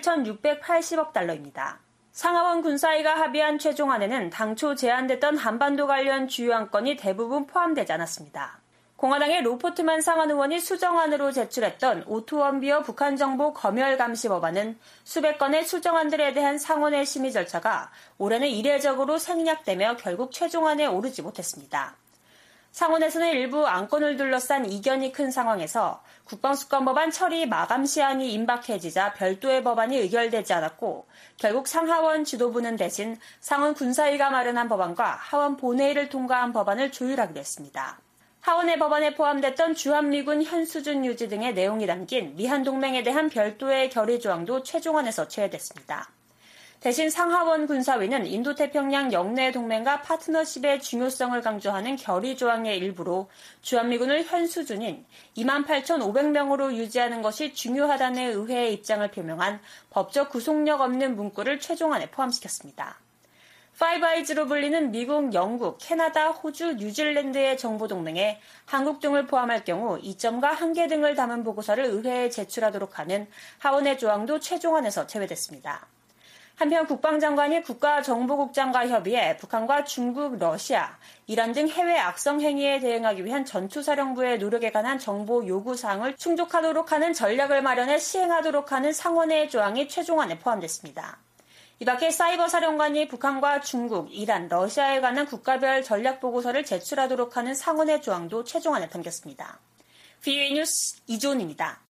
7,680억 달러입니다. 상하원 군사위가 합의한 최종안에는 당초 제안됐던 한반도 관련 주요 안건이 대부분 포함되지 않았습니다. 공화당의 로포트만 상원 의원이 수정안으로 제출했던 오토원비어 북한 정보 검열 감시 법안은 수백 건의 수정안들에 대한 상원의 심의 절차가 올해는 이례적으로 생략되며 결국 최종안에 오르지 못했습니다. 상원에서는 일부 안건을 둘러싼 이견이 큰 상황에서 국방수권 법안 처리 마감 시한이 임박해지자 별도의 법안이 의결되지 않았고 결국 상하원 지도부는 대신 상원 군사위가 마련한 법안과 하원 본회의를 통과한 법안을 조율하기로 했습니다. 하원의 법안에 포함됐던 주한미군 현수준 유지 등의 내용이 담긴 미한동맹에 대한 별도의 결의 조항도 최종안에서 제외됐습니다. 대신 상하원 군사위는 인도태평양 영내 동맹과 파트너십의 중요성을 강조하는 결의 조항의 일부로 주한미군을 현수준인 28,500명으로 유지하는 것이 중요하다는 의회의 입장을 표명한 법적 구속력 없는 문구를 최종안에 포함시켰습니다. 파이브 아이즈로 불리는 미국, 영국, 캐나다, 호주, 뉴질랜드의 정보동맹에 한국 등을 포함할 경우 이점과 한계 등을 담은 보고서를 의회에 제출하도록 하는 하원의 조항도 최종안에서 제외됐습니다. 한편 국방장관이 국가정보국장과 협의해 북한과 중국, 러시아, 이란 등 해외 악성 행위에 대응하기 위한 전투사령부의 노력에 관한 정보 요구사항을 충족하도록 하는 전략을 마련해 시행하도록 하는 상원의 조항이 최종안에 포함됐습니다. 이 밖에 사이버 사령관이 북한과 중국, 이란, 러시아에 관한 국가별 전략보고서를 제출하도록 하는 상원의 조항도 최종안에 담겼습니다. VOA 뉴스 이존입니다.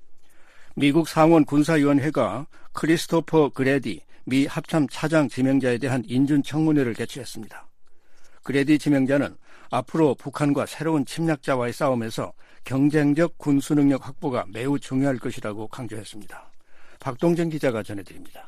미국 상원 군사위원회가 크리스토퍼 그레디 미 합참 차장 지명자에 대한 인준 청문회를 개최했습니다. 그레디 지명자는 앞으로 북한과 새로운 침략자와의 싸움에서 경쟁적 군수 능력 확보가 매우 중요할 것이라고 강조했습니다. 박동정 기자가 전해드립니다.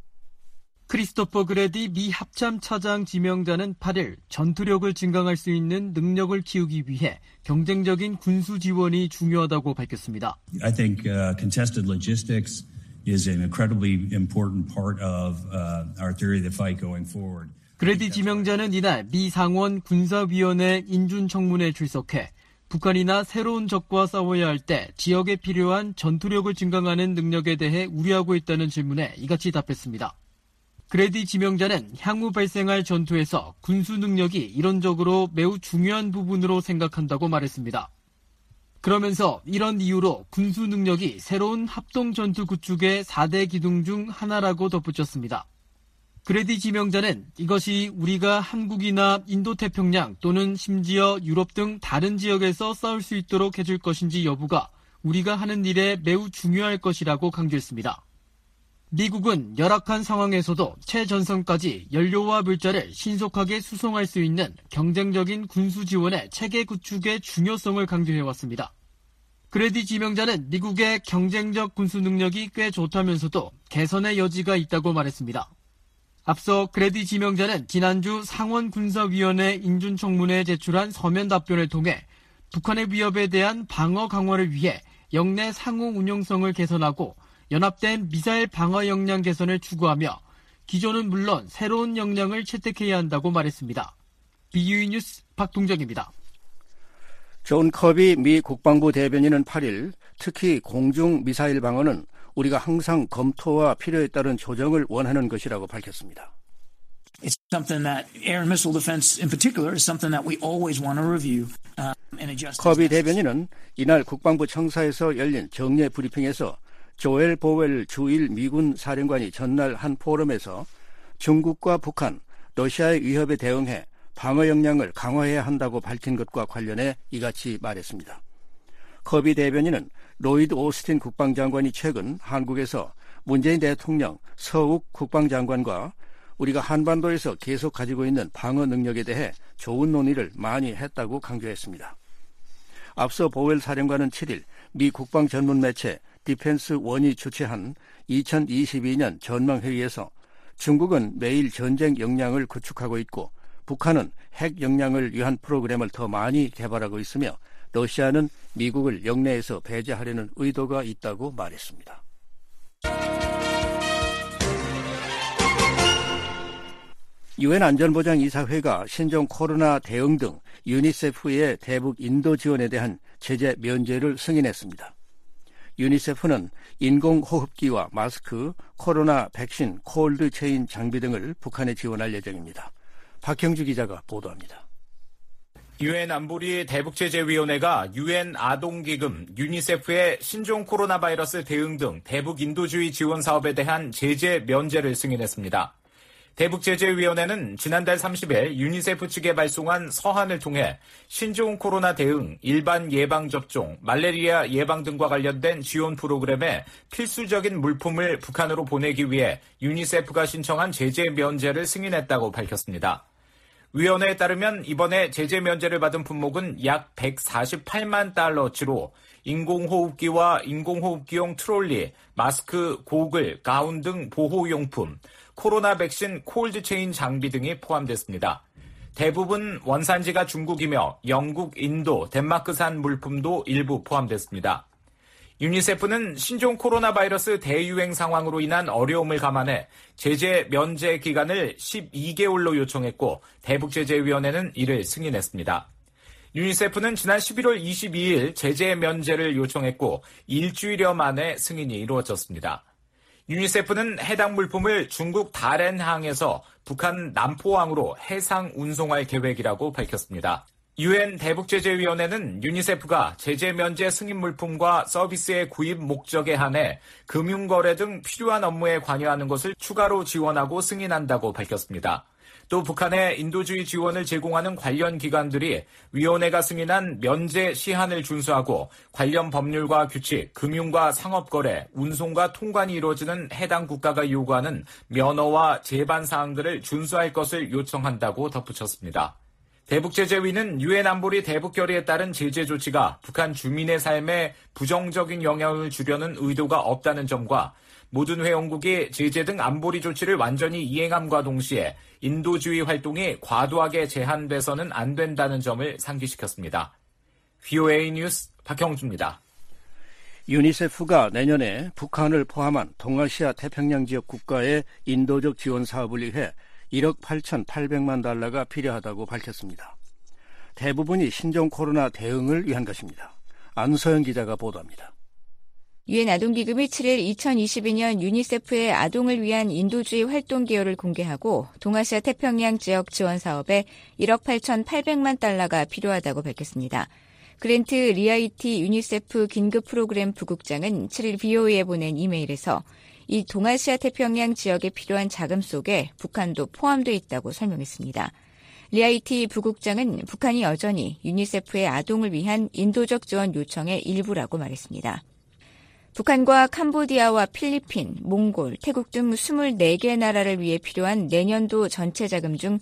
크리스토퍼 그레디 미 합참 차장 지명자는 8일 전투력을 증강할 수 있는 능력을 키우기 위해 경쟁적인 군수 지원이 중요하다고 밝혔습니다. I think contested logistics is an incredibly important part of our theory of the fight going forward. 그레디 지명자는 이날 미 상원 군사위원회 인준 청문회에 출석해 북한이나 새로운 적과 싸워야 할 때 지역에 필요한 전투력을 증강하는 능력에 대해 우려하고 있다는 질문에 이같이 답했습니다. 그레디 지명자는 향후 발생할 전투에서 군수 능력이 이론적으로 매우 중요한 부분으로 생각한다고 말했습니다. 그러면서 이런 이유로 군수 능력이 새로운 합동 전투 구축의 4대 기둥 중 하나라고 덧붙였습니다. 그레디 지명자는 이것이 우리가 한국이나 인도태평양 또는 심지어 유럽 등 다른 지역에서 싸울 수 있도록 해줄 것인지 여부가 우리가 하는 일에 매우 중요할 것이라고 강조했습니다. 미국은 열악한 상황에서도 최전선까지 연료와 물자를 신속하게 수송할 수 있는 경쟁적인 군수 지원의 체계 구축의 중요성을 강조해왔습니다. 그레디 지명자는 미국의 경쟁적 군수 능력이 꽤 좋다면서도 개선의 여지가 있다고 말했습니다. 앞서 그레디 지명자는 지난주 상원군사위원회 인준청문회에 제출한 서면 답변을 통해 북한의 위협에 대한 방어 강화를 위해 영내 상호 운용성을 개선하고 연합된 미사일 방어 역량 개선을 추구하며 기존은 물론 새로운 역량을 채택해야 한다고 말했습니다. BUE 뉴스 박동정입니다. 존 커비 미 국방부 대변인은 8일 특히 공중 미사일 방어는 우리가 항상 검토와 필요에 따른 조정을 원하는 것이라고 밝혔습니다. It's something that air and missile defense in particular is something that we always want to review and adjust. 커비 대변인은 이날 국방부 청사에서 열린 정례 브리핑에서 조엘 보웰 주1 미군 사령관이 전날 한 포럼에서 중국과 북한, 러시아의 위협에 대응해 방어 역량을 강화해야 한다고 밝힌 것과 관련해 이같이 말했습니다. 커비 대변인은 로이드 오스틴 국방장관이 최근 한국에서 문재인 대통령, 서욱 국방장관과 우리가 한반도에서 계속 가지고 있는 방어 능력에 대해 좋은 논의를 많이 했다고 강조했습니다. 앞서 보웰 사령관은 7일 미 국방 전문 매체 디펜스 원이 주최한 2022년 전망회의에서 중국은 매일 전쟁 역량을 구축하고 있고 북한은 핵 역량을 위한 프로그램을 더 많이 개발하고 있으며 러시아는 미국을 영내에서 배제하려는 의도가 있다고 말했습니다. 유엔 안전보장이사회가 신종 코로나 대응 등 유니세프의 대북 인도 지원에 대한 제재 면제를 승인했습니다. 유니세프는 인공호흡기와 마스크, 코로나 백신, 콜드체인 장비 등을 북한에 지원할 예정입니다. 박형주 기자가 보도합니다. 유엔 안보리 대북제재위원회가 유엔 아동기금 유니세프의 신종 코로나 바이러스 대응 등 대북 인도주의 지원 사업에 대한 제재 면제를 승인했습니다. 대북제재위원회는 지난달 30일 유니세프 측에 발송한 서한을 통해 신종 코로나 대응, 일반 예방접종, 말레리아 예방 등과 관련된 지원 프로그램에 필수적인 물품을 북한으로 보내기 위해 유니세프가 신청한 제재 면제를 승인했다고 밝혔습니다. 위원회에 따르면 이번에 제재 면제를 받은 품목은 약 148만 달러치로 인공호흡기와 인공호흡기용 트롤리, 마스크, 고글, 가운 등 보호용품, 코로나 백신 콜드체인 장비 등이 포함됐습니다. 대부분 원산지가 중국이며 영국, 인도, 덴마크산 물품도 일부 포함됐습니다. 유니세프는 신종 코로나 바이러스 대유행 상황으로 인한 어려움을 감안해 제재 면제 기간을 12개월로 요청했고 대북제재위원회는 이를 승인했습니다. 유니세프는 지난 11월 22일 제재 면제를 요청했고 일주일여 만에 승인이 이루어졌습니다. 유니세프는 해당 물품을 중국 다롄항에서 북한 남포항으로 해상 운송할 계획이라고 밝혔습니다. 유엔 대북제재위원회는 유니세프가 제재 면제 승인 물품과 서비스의 구입 목적에 한해 금융거래 등 필요한 업무에 관여하는 것을 추가로 지원하고 승인한다고 밝혔습니다. 또 북한의 인도주의 지원을 제공하는 관련 기관들이 위원회가 승인한 면제 시한을 준수하고 관련 법률과 규칙, 금융과 상업거래, 운송과 통관이 이루어지는 해당 국가가 요구하는 면허와 제반 사항들을 준수할 것을 요청한다고 덧붙였습니다. 대북제재위는 유엔 안보리 대북결의에 따른 제재 조치가 북한 주민의 삶에 부정적인 영향을 주려는 의도가 없다는 점과 모든 회원국이 제재 등 안보리 조치를 완전히 이행함과 동시에 인도주의 활동이 과도하게 제한돼서는 안 된다는 점을 상기시켰습니다. VOA 뉴스 박형주입니다. 유니세프가 내년에 북한을 포함한 동아시아 태평양 지역 국가의 인도적 지원 사업을 위해 1억 8,800만 달러가 필요하다고 밝혔습니다. 대부분이 신종 코로나 대응을 위한 것입니다. 안서영 기자가 보도합니다. 유엔 아동기금이 7일 2022년 유니세프의 아동을 위한 인도주의 활동 개요를 공개하고 동아시아 태평양 지역 지원 사업에 1억 8,800만 달러가 필요하다고 밝혔습니다. 그랜트 리아이티 유니세프 긴급 프로그램 부국장은 7일 VOA에 보낸 이메일에서 이 동아시아 태평양 지역에 필요한 자금 속에 북한도 포함되어 있다고 설명했습니다. 리아이티 부국장은 북한이 여전히 유니세프의 아동을 위한 인도적 지원 요청의 일부라고 말했습니다. 북한과 캄보디아와 필리핀, 몽골, 태국 등 24개 나라를 위해 필요한 내년도 전체 자금 중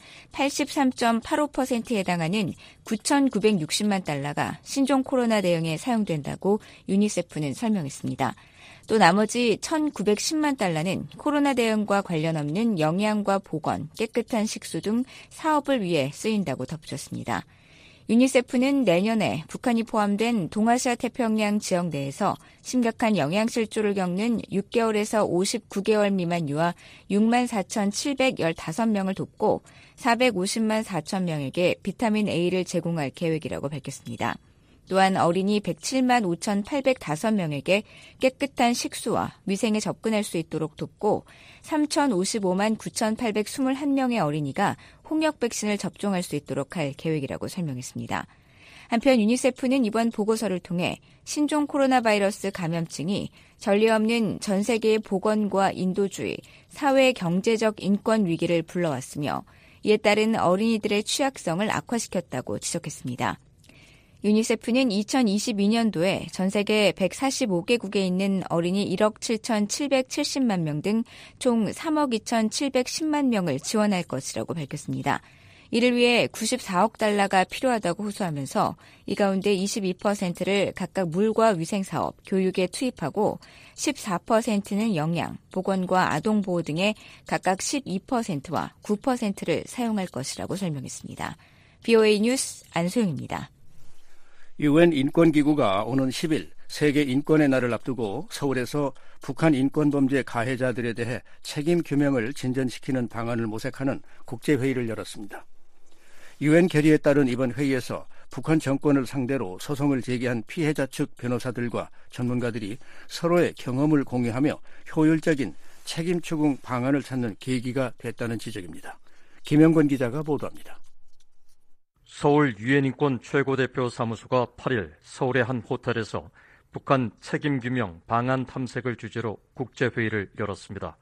83.85%에 해당하는 9,960만 달러가 신종 코로나 대응에 사용된다고 유니세프는 설명했습니다. 또 나머지 1,910만 달러는 코로나 대응과 관련 없는 영양과 보건, 깨끗한 식수 등 사업을 위해 쓰인다고 덧붙였습니다. 유니세프는 내년에 북한이 포함된 동아시아 태평양 지역 내에서 심각한 영양실조를 겪는 6개월에서 59개월 미만 유아 64,715명을 돕고 450만 4천 명에게 비타민 A를 제공할 계획이라고 밝혔습니다. 또한 어린이 107만 5,805명에게 깨끗한 식수와 위생에 접근할 수 있도록 돕고 3,055만 9,821명의 어린이가 홍역 백신을 접종할 수 있도록 할 계획이라고 설명했습니다. 한편 유니세프는 이번 보고서를 통해 신종 코로나 바이러스 감염증이 전례 없는 전 세계의 보건과 인도주의, 사회 경제적 인권 위기를 불러왔으며 이에 따른 어린이들의 취약성을 악화시켰다고 지적했습니다. 유니세프는 2022년도에 전 세계 145개국에 있는 어린이 1억 7,770만 명 등 총 3억 2,710만 명을 지원할 것이라고 밝혔습니다. 이를 위해 94억 달러가 필요하다고 호소하면서 이 가운데 22%를 각각 물과 위생사업, 교육에 투입하고 14%는 영양, 보건과 아동보호 등에 각각 12%와 9%를 사용할 것이라고 설명했습니다. BOA 뉴스 안소영입니다. UN 인권기구가 오는 10일 세계 인권의 날을 앞두고 서울에서 북한 인권범죄 가해자들에 대해 책임 규명을 진전시키는 방안을 모색하는 국제회의를 열었습니다. UN 결의에 따른 이번 회의에서 북한 정권을 상대로 소송을 제기한 피해자 측 변호사들과 전문가들이 서로의 경험을 공유하며 효율적인 책임 추궁 방안을 찾는 계기가 됐다는 지적입니다. 김영권 기자가 보도합니다. 서울 유엔인권 최고대표 사무소가 8일 서울의 한 호텔에서 북한 책임규명 방안 탐색을 주제로 국제회의를 열었습니다.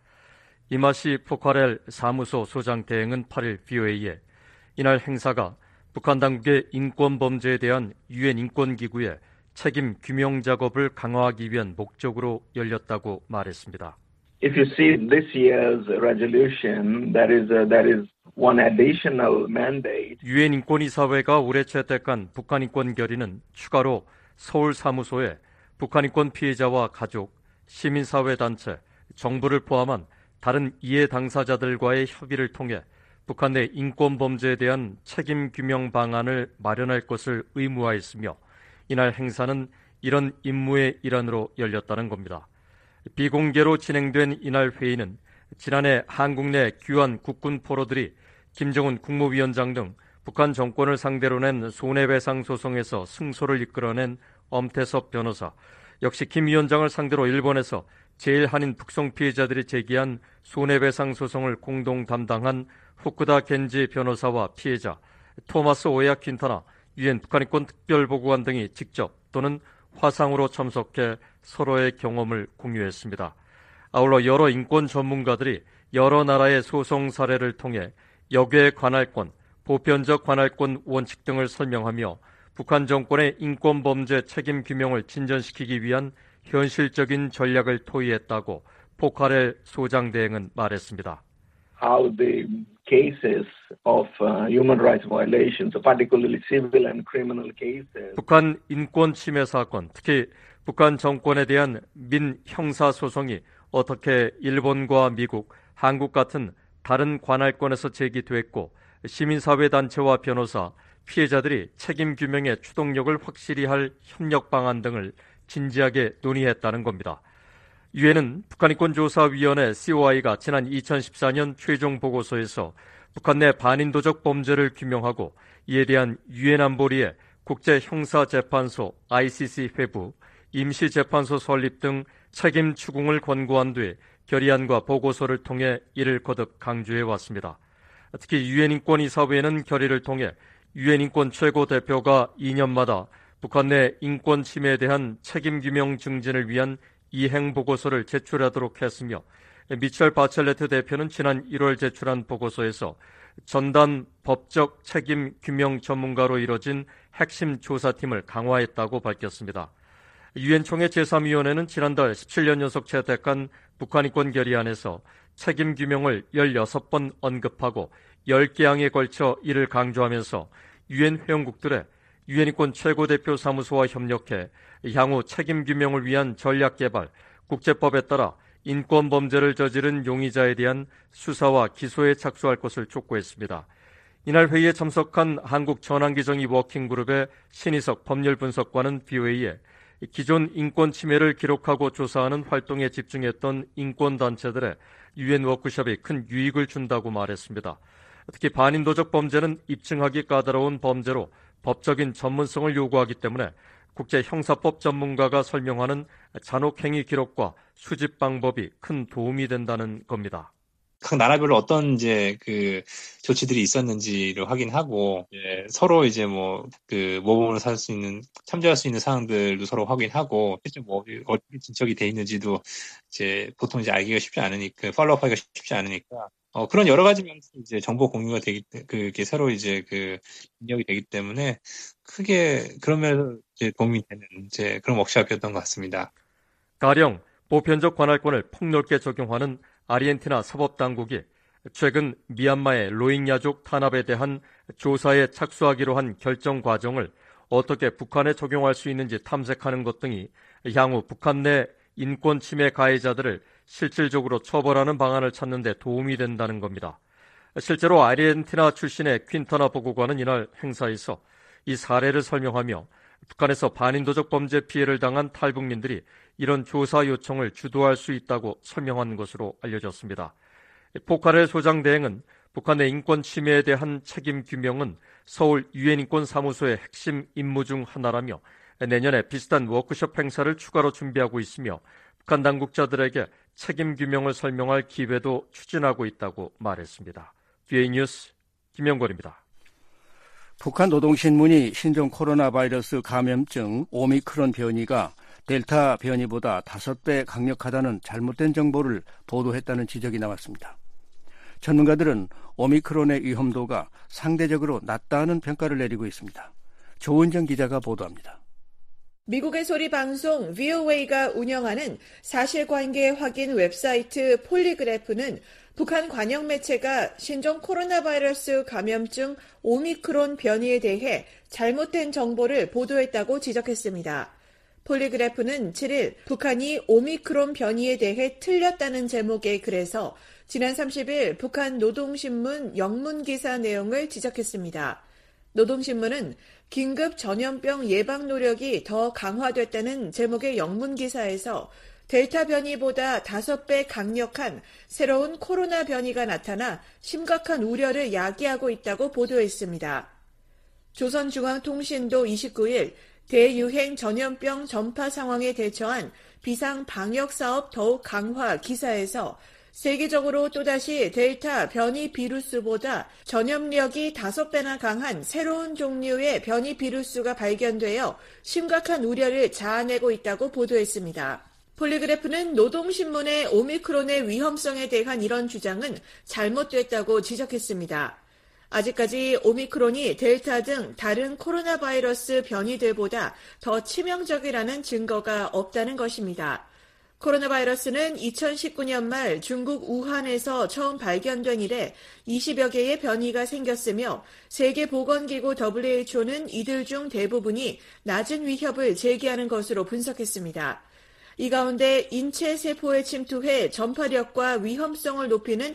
이마시 포카렐 사무소 소장 대행은 8일 BOA에 이날 행사가 북한 당국의 인권범죄에 대한 유엔 인권기구의 책임 규명 작업을 강화하기 위한 목적으로 열렸다고 말했습니다. If you see this year's resolution, that is one additional mandate. 유엔 인권이사회가 올해 채택한 북한 인권 결의는 추가로 서울 사무소에 북한 인권 피해자와 가족, 시민사회 단체, 정부를 포함한 다른 이해 당사자들과의 협의를 통해 북한 내 인권범죄에 대한 책임 규명 방안을 마련할 것을 의무화했으며 이날 행사는 이런 임무의 일환으로 열렸다는 겁니다. 비공개로 진행된 이날 회의는 지난해 한국 내 귀환 국군 포로들이 김정은 국무위원장 등 북한 정권을 상대로 낸 손해배상 소송에서 승소를 이끌어낸 엄태섭 변호사, 역시 김 위원장을 상대로 일본에서 제일한인 북송 피해자들이 제기한 손해배상 소송을 공동 담당한 후쿠다 겐지 변호사와 피해자, 토마스 오야 퀸타나 유엔 북한인권 특별보고관 등이 직접 또는 화상으로 참석해 서로의 경험을 공유했습니다. 아울러 여러 인권 전문가들이 여러 나라의 소송 사례를 통해 역외 관할권, 보편적 관할권 원칙 등을 설명하며 북한 정권의 인권범죄 책임 규명을 진전시키기 위한 현실적인 전략을 토의했다고 포카렐 소장 대행은 말했습니다. How the cases of human rights violations, particularly civil and criminal cases. 북한 인권 침해 사건, 특히 북한 정권에 대한 민형사 소송이 어떻게 일본과 미국, 한국 같은 다른 관할권에서 제기됐고 시민사회 단체와 변호사, 피해자들이 책임 규명의 추동력을 확실히 할 협력 방안 등을 진지하게 논의했다는 겁니다. 유엔은 북한인권조사위원회 COI가 지난 2014년 최종 보고서에서 북한 내 반인도적 범죄를 규명하고 이에 대한 유엔 안보리의 국제형사재판소 ICC 회부, 임시재판소 설립 등 책임 추궁을 권고한 뒤에 결의안과 보고서를 통해 이를 거듭 강조해 왔습니다. 특히 유엔 인권이사회는 결의를 통해 유엔 인권 최고 대표가 2년마다 북한 내 인권 침해에 대한 책임 규명 증진을 위한 이행 보고서를 제출하도록 했으며 미첼 바첼레트 대표는 지난 1월 제출한 보고서에서 전담 법적 책임 규명 전문가로 이뤄진 핵심 조사팀을 강화했다고 밝혔습니다. 유엔 총회 제3위원회는 지난달 17년 연속 채택한 북한 인권 결의안에서 책임 규명을 16번 언급하고 10개항에 걸쳐 이를 강조하면서 유엔 회원국들의 유엔 인권 최고대표 사무소와 협력해 향후 책임 규명을 위한 전략 개발, 국제법에 따라 인권 범죄를 저지른 용의자에 대한 수사와 기소에 착수할 것을 촉구했습니다. 이날 회의에 참석한 한국 전환기정의 워킹그룹의 신희석 법률분석관은 BOA에 기존 인권 침해를 기록하고 조사하는 활동에 집중했던 인권단체들의 유엔 워크숍이 큰 유익을 준다고 말했습니다. 특히 반인도적 범죄는 입증하기 까다로운 범죄로 법적인 전문성을 요구하기 때문에 국제형사법 전문가가 설명하는 잔혹행위 기록과 수집 방법이 큰 도움이 된다는 겁니다. 각 나라별로 어떤 그 조치들이 있었는지를 확인하고, 서로 모범으로 참조할 수 있는 사항들도 서로 확인하고, 실제 어떻게 진척이 돼 있는지도 보통 알기가 쉽지 않으니까, 팔로우하기가 쉽지 않으니까, 그런 여러 가지 면에서 정보 공유가 그게 서로 입력이 되기 때문에 크게 그러면 도움이 되는 그런 워크숍이었던 것 같습니다. 가령 보편적 관할권을 폭넓게 적용하는 아르헨티나 사법당국이 최근 미얀마의 로힝야족 탄압에 대한 조사에 착수하기로 한 결정 과정을 어떻게 북한에 적용할 수 있는지 탐색하는 것 등이 향후 북한 내 인권 침해 가해자들을 실질적으로 처벌하는 방안을 찾는 데 도움이 된다는 겁니다. 실제로 아르헨티나 출신의 퀸터나 보고관은 이날 행사에서 이 사례를 설명하며 북한에서 반인도적 범죄 피해를 당한 탈북민들이 이런 조사 요청을 주도할 수 있다고 설명한 것으로 알려졌습니다. 포카렐 소장대행은 북한의 인권 침해에 대한 책임 규명은 서울 유엔인권사무소의 핵심 임무 중 하나라며 내년에 비슷한 워크숍 행사를 추가로 준비하고 있으며 북한 당국자들에게 책임 규명을 설명할 기회도 추진하고 있다고 말했습니다. VA 뉴스 김영걸입니다. 북한 노동신문이 신종 코로나 바이러스 감염증 오미크론 변이가 델타 변이보다 5배 강력하다는 잘못된 정보를 보도했다는 지적이 나왔습니다. 전문가들은 오미크론의 위험도가 상대적으로 낮다는 평가를 내리고 있습니다. 조은정 기자가 보도합니다. 미국의 소리 방송 VOA가 운영하는 사실관계 확인 웹사이트 폴리그래프는 북한 관영 매체가 신종 코로나 바이러스 감염증 오미크론 변이에 대해 잘못된 정보를 보도했다고 지적했습니다. 폴리그래프는 7일 북한이 오미크론 변이에 대해 틀렸다는 제목의 글에서 지난 30일 북한 노동신문 영문기사 내용을 지적했습니다. 노동신문은 긴급 전염병 예방 노력이 더 강화됐다는 제목의 영문기사에서 델타 변이보다 5배 강력한 새로운 코로나 변이가 나타나 심각한 우려를 야기하고 있다고 보도했습니다. 조선중앙통신도 29일 대유행 전염병 전파 상황에 대처한 비상 방역 사업 더욱 강화 기사에서 세계적으로 또다시 델타 변이 비루스보다 전염력이 5배나 강한 새로운 종류의 변이 비루스가 발견되어 심각한 우려를 자아내고 있다고 보도했습니다. 폴리그래프는 노동신문의 오미크론의 위험성에 대한 이런 주장은 잘못됐다고 지적했습니다. 아직까지 오미크론이 델타 등 다른 코로나 바이러스 변이들보다 더 치명적이라는 증거가 없다는 것입니다. 코로나 바이러스는 2019년 말 중국 우한에서 처음 발견된 이래 20여 개의 변이가 생겼으며 세계보건기구 WHO는 이들 중 대부분이 낮은 위협을 제기하는 것으로 분석했습니다. 이 가운데 인체 세포에 침투해 전파력과 위험성을 높이는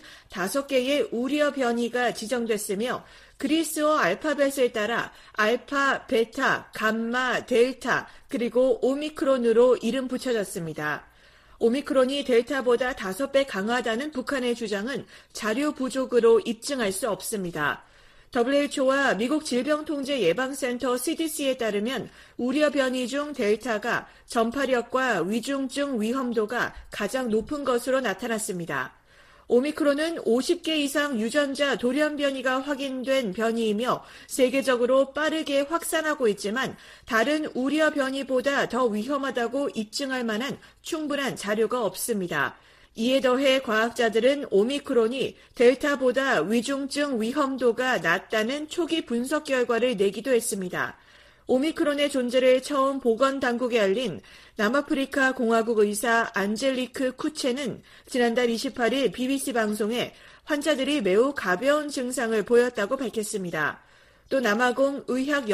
5개의 우려 변이가 지정됐으며 그리스어 알파벳을 따라 알파, 베타, 감마, 델타, 그리고 오미크론으로 이름 붙여졌습니다. 오미크론이 델타보다 5배 강하다는 북한의 주장은 자료 부족으로 입증할 수 없습니다. WHO와 미국 질병통제예방센터 CDC에 따르면 우려 변이 중 델타가 전파력과 위중증 위험도가 가장 높은 것으로 나타났습니다. 오미크론은 50개 이상 유전자 돌연 변이가 확인된 변이이며 세계적으로 빠르게 확산하고 있지만 다른 우려 변이보다 더 위험하다고 입증할 만한 충분한 자료가 없습니다. 이에 더해 과학자들은 오미크론이 델타보다 위중증 위험도가 낮다는 초기 분석 결과를 내기도 했습니다. 오미크론의 존재를 처음 보건당국에 알린 남아프리카 공화국 의사 안젤리크 쿠체는 지난달 28일 BBC 방송에 환자들이 매우 가벼운 증상을 보였다고 밝혔습니다. 또 남아공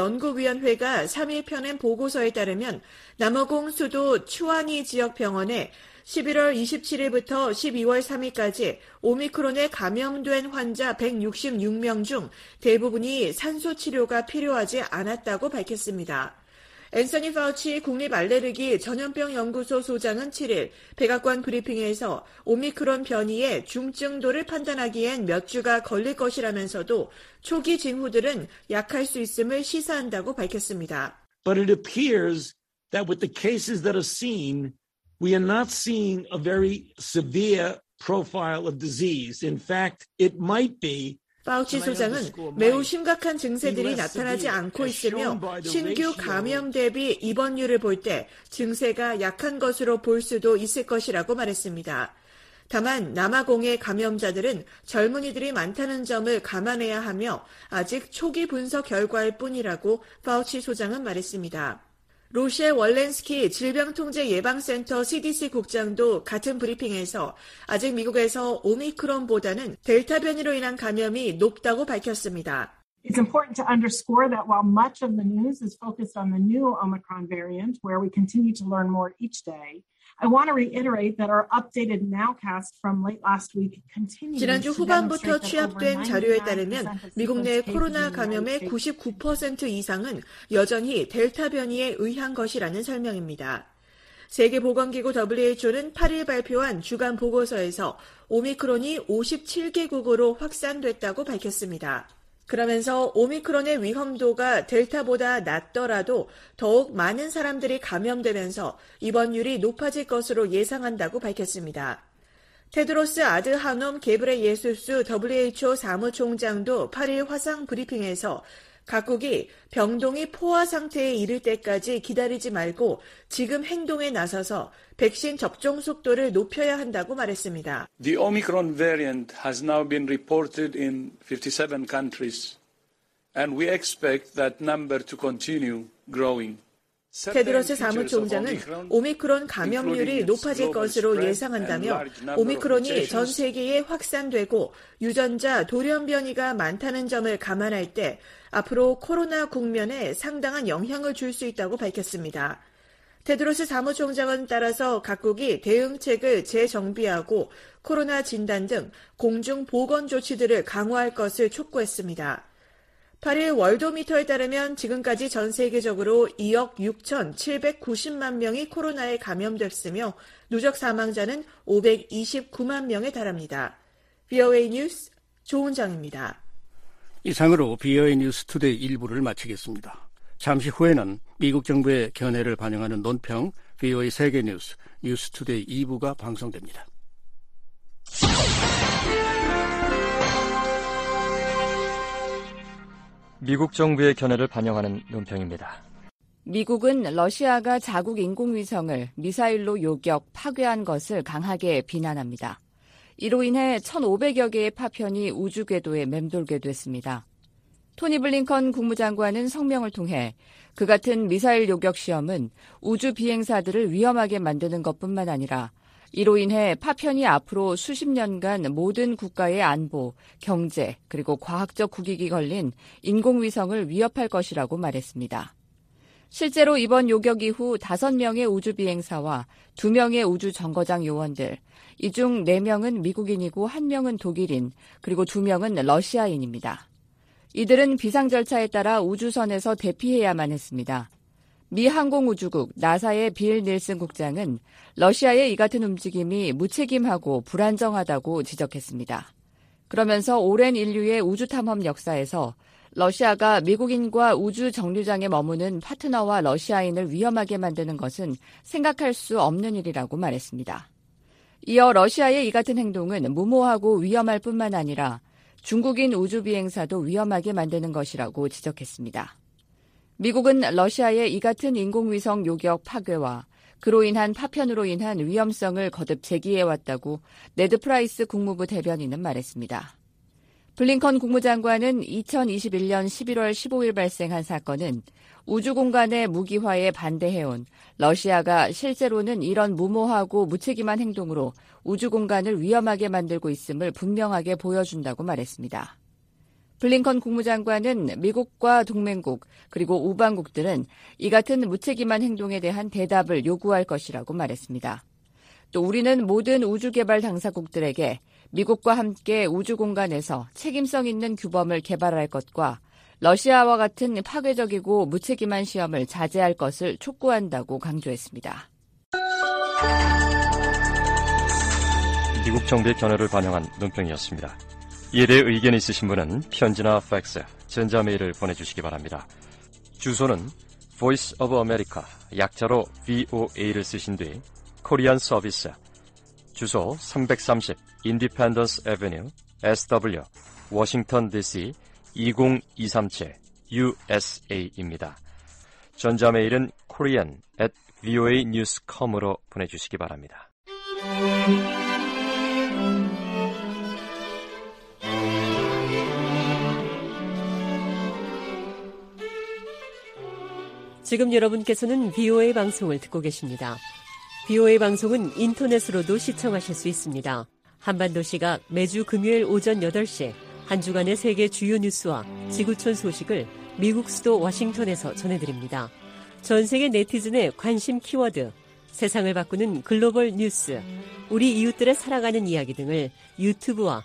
의학연구위원회가 3일 펴낸 보고서에 따르면 남아공 수도 추아니 지역 병원에 11월 27일부터 12월 3일까지 오미크론에 감염된 환자 166명 중 대부분이 산소 치료가 필요하지 않았다고 밝혔습니다. 앤서니 파우치 국립알레르기 전염병 연구소 소장은 7일 백악관 브리핑에서 오미크론 변이의 중증도를 판단하기엔 몇 주가 걸릴 것이라면서도 초기 징후들은 약할 수 있음을 시사한다고 밝혔습니다. But it appears that with the cases that are seen, we are not seeing a very severe profile of disease. In fact, it might be 파우치 소장은 매우 심각한 증세들이 나타나지 않고 있으며 신규 감염 대비 입원율을 볼 때 증세가 약한 것으로 볼 수도 있을 것이라고 말했습니다. 다만 남아공의 감염자들은 젊은이들이 많다는 점을 감안해야 하며 아직 초기 분석 결과일 뿐이라고 파우치 소장은 말했습니다. 로셸 월렌스키 질병통제예방센터 CDC 국장도 같은 브리핑에서 아직 미국에서 오미크론보다는 델타 변이로 인한 감염이 높다고 밝혔습니다. It's important to underscore that while much of the news is focused on the new Omicron variant, where we continue to learn more each day, I want to reiterate that our updated nowcast from late last week continues. 지난주 후반부터 취합된 자료에 따르면 미국 내 코로나 감염의 99% 이상은 여전히 델타 변이에 의한 것이라는 설명입니다. 세계보건기구 WHO는 8일 발표한 주간 보고서에서 오미크론이 57개국으로 확산됐다고 밝혔습니다. 그러면서 오미크론의 위험도가 델타보다 낮더라도 더욱 많은 사람들이 감염되면서 입원율이 높아질 것으로 예상한다고 밝혔습니다. 테드로스 아드하놈 게브레예수스 WHO 사무총장도 8일 화상 브리핑에서 각국이 병동이 포화 상태에 이를 때까지 기다리지 말고 지금 행동에 나서서 백신 접종 속도를 높여야 한다고 말했습니다. The Omicron variant has now been reported in 57 countries, and we expect that number to continue growing. 테드로스 사무총장은 오미크론 감염률이 높아질 것으로 예상한다며 오미크론이 전 세계에 확산되고 유전자 돌연 변이가 많다는 점을 감안할 때 앞으로 코로나 국면에 상당한 영향을 줄 수 있다고 밝혔습니다. 테드로스 사무총장은 따라서 각국이 대응책을 재정비하고 코로나 진단 등 공중 보건 조치들을 강화할 것을 촉구했습니다. 8일 월도미터에 따르면 지금까지 전 세계적으로 2억 6,790만 명이 코로나에 감염됐으며 누적 사망자는 529만 명에 달합니다. VOA 뉴스 조은정입니다. 이상으로 VOA 뉴스 투데이 1부를 마치겠습니다. 잠시 후에는 미국 정부의 견해를 반영하는 논평 VOA 세계뉴스 뉴스 투데이 2부가 방송됩니다. 미국 정부의 견해를 반영하는 논평입니다. 미국은 러시아가 자국 인공위성을 미사일로 요격, 파괴한 것을 강하게 비난합니다. 이로 인해 1,500여 개의 파편이 우주 궤도에 맴돌게 됐습니다. 토니 블링컨 국무장관은 성명을 통해 그 같은 미사일 요격 시험은 우주 비행사들을 위험하게 만드는 것뿐만 아니라 이로 인해 파편이 앞으로 수십 년간 모든 국가의 안보, 경제, 그리고 과학적 국익이 걸린 인공위성을 위협할 것이라고 말했습니다. 실제로 이번 요격 이후 5명의 우주 비행사와 2명의 우주 정거장 요원들, 이 중 4명은 미국인이고 1명은 독일인, 그리고 2명은 러시아인입니다. 이들은 비상 절차에 따라 우주선에서 대피해야만 했습니다. 미 항공우주국 나사의 빌 닐슨 국장은 러시아의 이 같은 움직임이 무책임하고 불안정하다고 지적했습니다. 그러면서 오랜 인류의 우주탐험 역사에서 러시아가 미국인과 우주 정류장에 머무는 파트너와 러시아인을 위험하게 만드는 것은 생각할 수 없는 일이라고 말했습니다. 이어 러시아의 이 같은 행동은 무모하고 위험할 뿐만 아니라 중국인 우주 비행사도 위험하게 만드는 것이라고 지적했습니다. 미국은 러시아의 이 같은 인공위성 요격 파괴와 그로 인한 파편으로 인한 위험성을 거듭 제기해왔다고 네드 프라이스 국무부 대변인은 말했습니다. 블링컨 국무장관은 2021년 11월 15일 발생한 사건은 우주공간의 무기화에 반대해온 러시아가 실제로는 이런 무모하고 무책임한 행동으로 우주공간을 위험하게 만들고 있음을 분명하게 보여준다고 말했습니다. 블링컨 국무장관은 미국과 동맹국 그리고 우방국들은 이 같은 무책임한 행동에 대한 대답을 요구할 것이라고 말했습니다. 또 우리는 모든 우주개발 당사국들에게 미국과 함께 우주공간에서 책임성 있는 규범을 개발할 것과 러시아와 같은 파괴적이고 무책임한 시험을 자제할 것을 촉구한다고 강조했습니다. 미국 정부의 견해를 반영한 논평이었습니다. 이에 대해 의견이 있으신 분은 편지나 팩스, 전자메일을 보내주시기 바랍니다. 주소는 Voice of America, 약자로 VOA를 쓰신 뒤 코리안 서비스, 주소 330 Independence Avenue, SW, 워싱턴 DC 20237 USA입니다. 전자메일은 korean@voanews.com으로 보내주시기 바랍니다. 지금 여러분께서는 VOA 방송을 듣고 계십니다. VOA 방송은 인터넷으로도 시청하실 수 있습니다. 한반도 시각 매주 금요일 오전 8시 한 주간의 세계 주요 뉴스와 지구촌 소식을 미국 수도 워싱턴에서 전해드립니다. 전 세계 네티즌의 관심 키워드, 세상을 바꾸는 글로벌 뉴스, 우리 이웃들의 살아가는 이야기 등을 유튜브와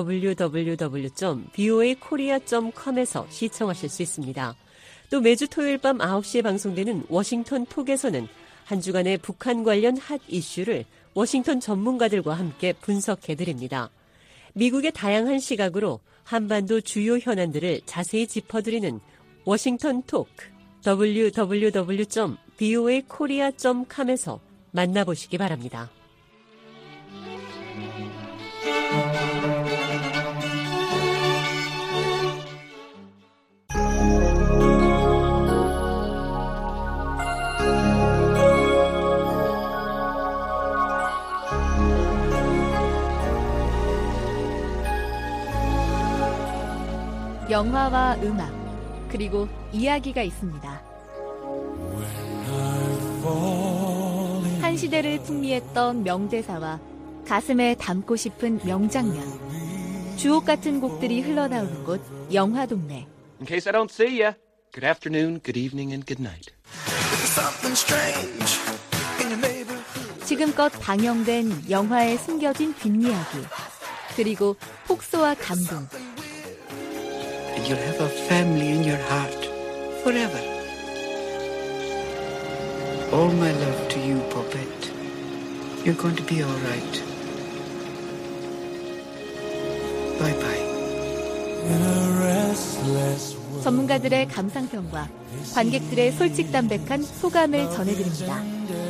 www.voakorea.com에서 시청하실 수 있습니다. 또 매주 토요일 밤 9시에 방송되는 워싱턴 톡에서는 한 주간의 북한 관련 핫 이슈를 워싱턴 전문가들과 함께 분석해드립니다. 미국의 다양한 시각으로 한반도 주요 현안들을 자세히 짚어드리는 워싱턴 톡, www.voakorea.com에서 만나보시기 바랍니다. 영화와 음악, 그리고 이야기가 있습니다. 한 시대를 풍미했던 명대사와 가슴에 담고 싶은 명장면, 주옥 같은 곡들이 흘러나오는 곳 영화동네. In case I don't see ya, good afternoon, good evening, and good night. 지금껏 방영된 영화에 숨겨진 뒷이야기, 그리고 폭소와 감동. And you'll have a family in your heart forever. All my love to you, Poppet. You're going to be all right. Bye-bye. 전문가들의 감상평과 관객들의 솔직담백한 소감을 전해드립니다.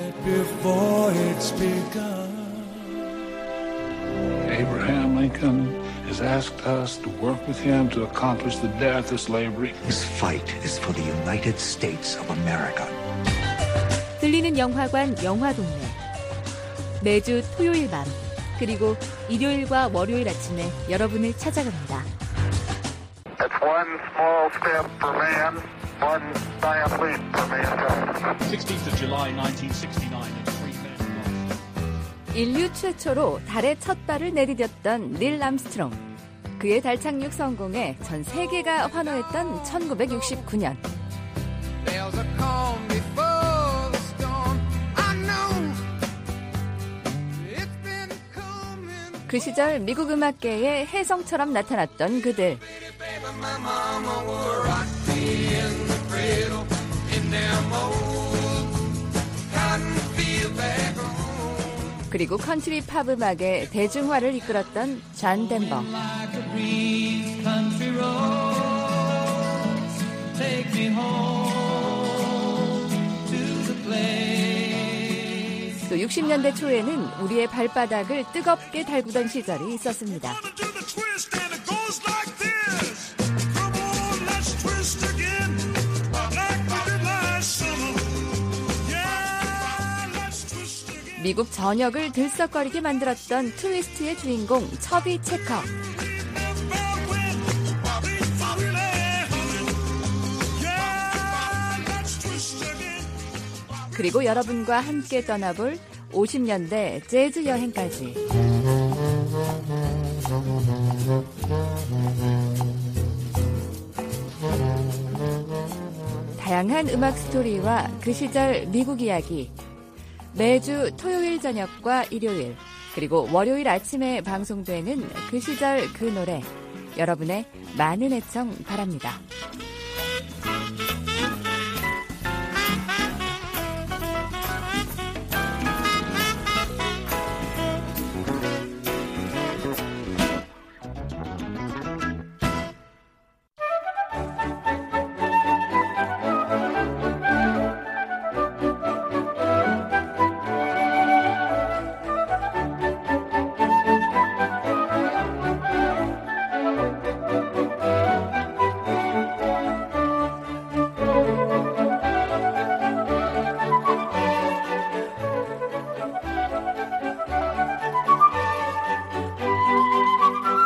Abraham Lincoln has asked us to work with him to accomplish the death of slavery. This fight is for the United States of America. 들리는 영화관 영화동네. 매주 토요일 밤, 그리고 일요일과 월요일 아침에 여러분을 찾아갑니다. That's one small step for man, one giant leap for mankind. 16th of July 1969. 인류 최초로 달에 첫 발을 내디뎠던 닐 암스트롱. 그의 달 착륙 성공에 전 세계가 환호했던 1969년. 그 시절 미국 음악계의 혜성처럼 나타났던 그들. 그리고 컨트리 팝 음악의 대중화를 이끌었던 잔 덴버. 또 60년대 초에는 우리의 발바닥을 뜨겁게 달구던 시절이 있었습니다. 미국 전역을 들썩거리게 만들었던 트위스트의 주인공 처비 체커. 그리고 여러분과 함께 떠나볼 50년대 재즈 여행까지. 다양한 음악 스토리와 그 시절 미국 이야기. 매주 토요일 저녁과 일요일, 그리고 월요일 아침에 방송되는 그 시절 그 노래, 여러분의 많은 애청 바랍니다.